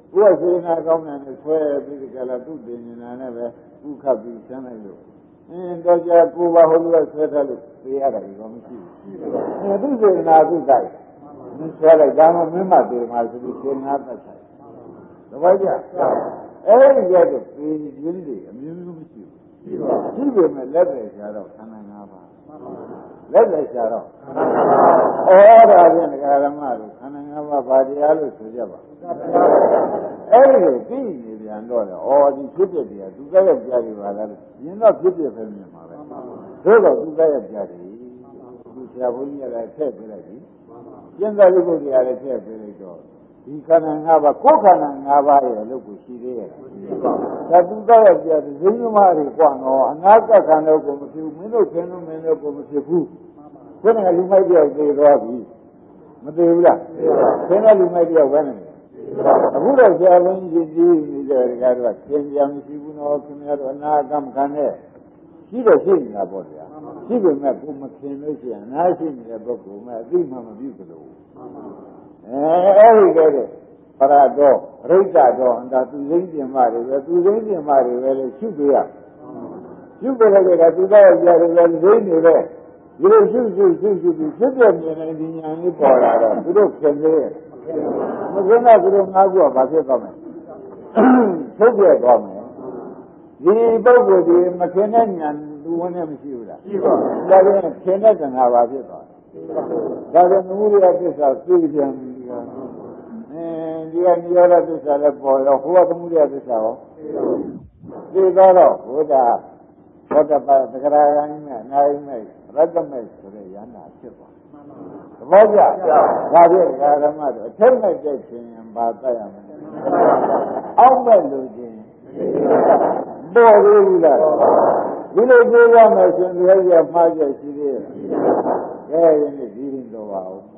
ဘုရားစေနာကောင်းတယ်နဲ့ဆွဲပြီးဒီကလာသူ့တင်နေတာနဲ့ပဲဥခပ်ပြီးဆန်းလိုက်လို့အင်းတော့ကြာကိုပါဟိုလူကဆွဲထားလို့သိရတာဒီကောမရှိဘူးအဲသူ့စေနာသူ့တိုက်မင်းဆွဲလိုက်ဒါမှမင်းမသေးမှဆိုပြီးစေနာတတ်ဆိုင်သဘောကျအဲ့ဒီရဲ့တော့ပြည်ရင်းတွေအမျိုးမျိုးမရှိဘူးရှိပေမဲ့လက်ပဲရှာတော့ခန္ဓာ၅ပါးလက်ပဲရှာတော့ဩဒါဖြင့်ဒကာဓမ္မတို့ခန္ဓာ၅ပါးဘာတရားလို့ဆိုကြပါအဲ့ဒီကိုသိနေပြန်တော့လေဩဒီဖြစ်ဖြစ်တရားသူသက်ရဲ့ကြားတွေပါလားလို့ရင်းတော့ဖြစ်ဖြစ်ပဲမြင်ပါပဲသို့တော့သူသက်ရဲ့ကြားတွေသူဆရာဘုန်းကြီးကလည်းထည့်ပေးလိုက်ပြီကျင့်တဲ့ပုဂ္ဂိုလ်ကလည်းထည့်ပေးလိုက်တော့ဒီခန္ဓာ၅ပါးကိုယ်ခန္ဓာ၅ပါးရဲ့အလုပ်ကိုရှိသေးရဲ့ဒါသူသက်ရဲ့ကြားတွေဇိမ်းမတွေကွာတော့အနာကခန္ဓာကိုမဖြစ်ဘူးမင်းတို့ခင်လို့မင်းတို့ကိုမဖြစ်ဘူးခုနကလူမိုက်ပြောက်သေးသွားပြီမသေးဘူးလားခင်တဲ့လူမိုက်ပြောက်ပဲနေအခုတော့ဆရာဘုန်းကြီးကြည့်နေတဲ့တကားတော့ခင်ကြမရှိဘူးနော်ခင်ဗျားတို့အနာကမခံနဲ့ရှိတော့ရှိနေတာပေါ့ဗျာရှိပေမဲ့ကိုမခင်လို့ရှိရင်အနာရှိနေတဲ့ပုဂ္ဂိုလ်မှအသိမှမပြုသလိုအဲအဲ့ဒီကဲတဲ့ပရတော်ရိတ်တော်အန္တသူစိမ့်ပြင်မတွေပဲသူစိမ့်ပြင်မတွေပဲလို့ရှုပေးရရှုပေးလိုက်တဲ့ကသူသားရဲ့ကြားတွေပဲစိမ့်နေပဲဒီလိုရှုရှုရှုရှုပြီးဖြစ်ပြမြင်နေဒီညာလေးပေါ်လာတော့သူတို့ခင်သေးရဲ့မခင်တော့သူတို့ငါးခုကဘာဖြစ်သွားမလဲထုတ်ပြသွားမယ်ဒီပုဂ္ဂိုလ်ဒီမခင်တဲ့ညာသူဝင်နေမရှိဘူးလားရှိပါဘူးဒါပြန်ခင်တဲ့တဏှာဘာဖြစ်သွားလဲဒါပြန်သမုဒိယသစ္စာသိပြန်ပြီအဲဒီကနိရောဓသစ္စာလည်းပေါ်ရောဟိုကသမုဒိယသစ္စာရောသိတော့ဘုရားဘောဓပါသကရာဂိုင်းနဲ့အနာဂိုင်းနဲ့ရတ္တမဲ့ဆိုတဲ့ယန္တာဖြစ်သွားသဘောကျဒါဖြင့်ဓမ္မတို့အထက်မဲ့တဲ့ခြင်းဘာတတ်ရမလဲအောက်မဲ့လူချင်းပေါ်သေးဘူးလားဒီလိုပြောရမယ်ဆိုရင်လည်းမှားချက်ရှိသေးရဲ့ကဲဒီနေ့ဒီရင်တော့ပါဦး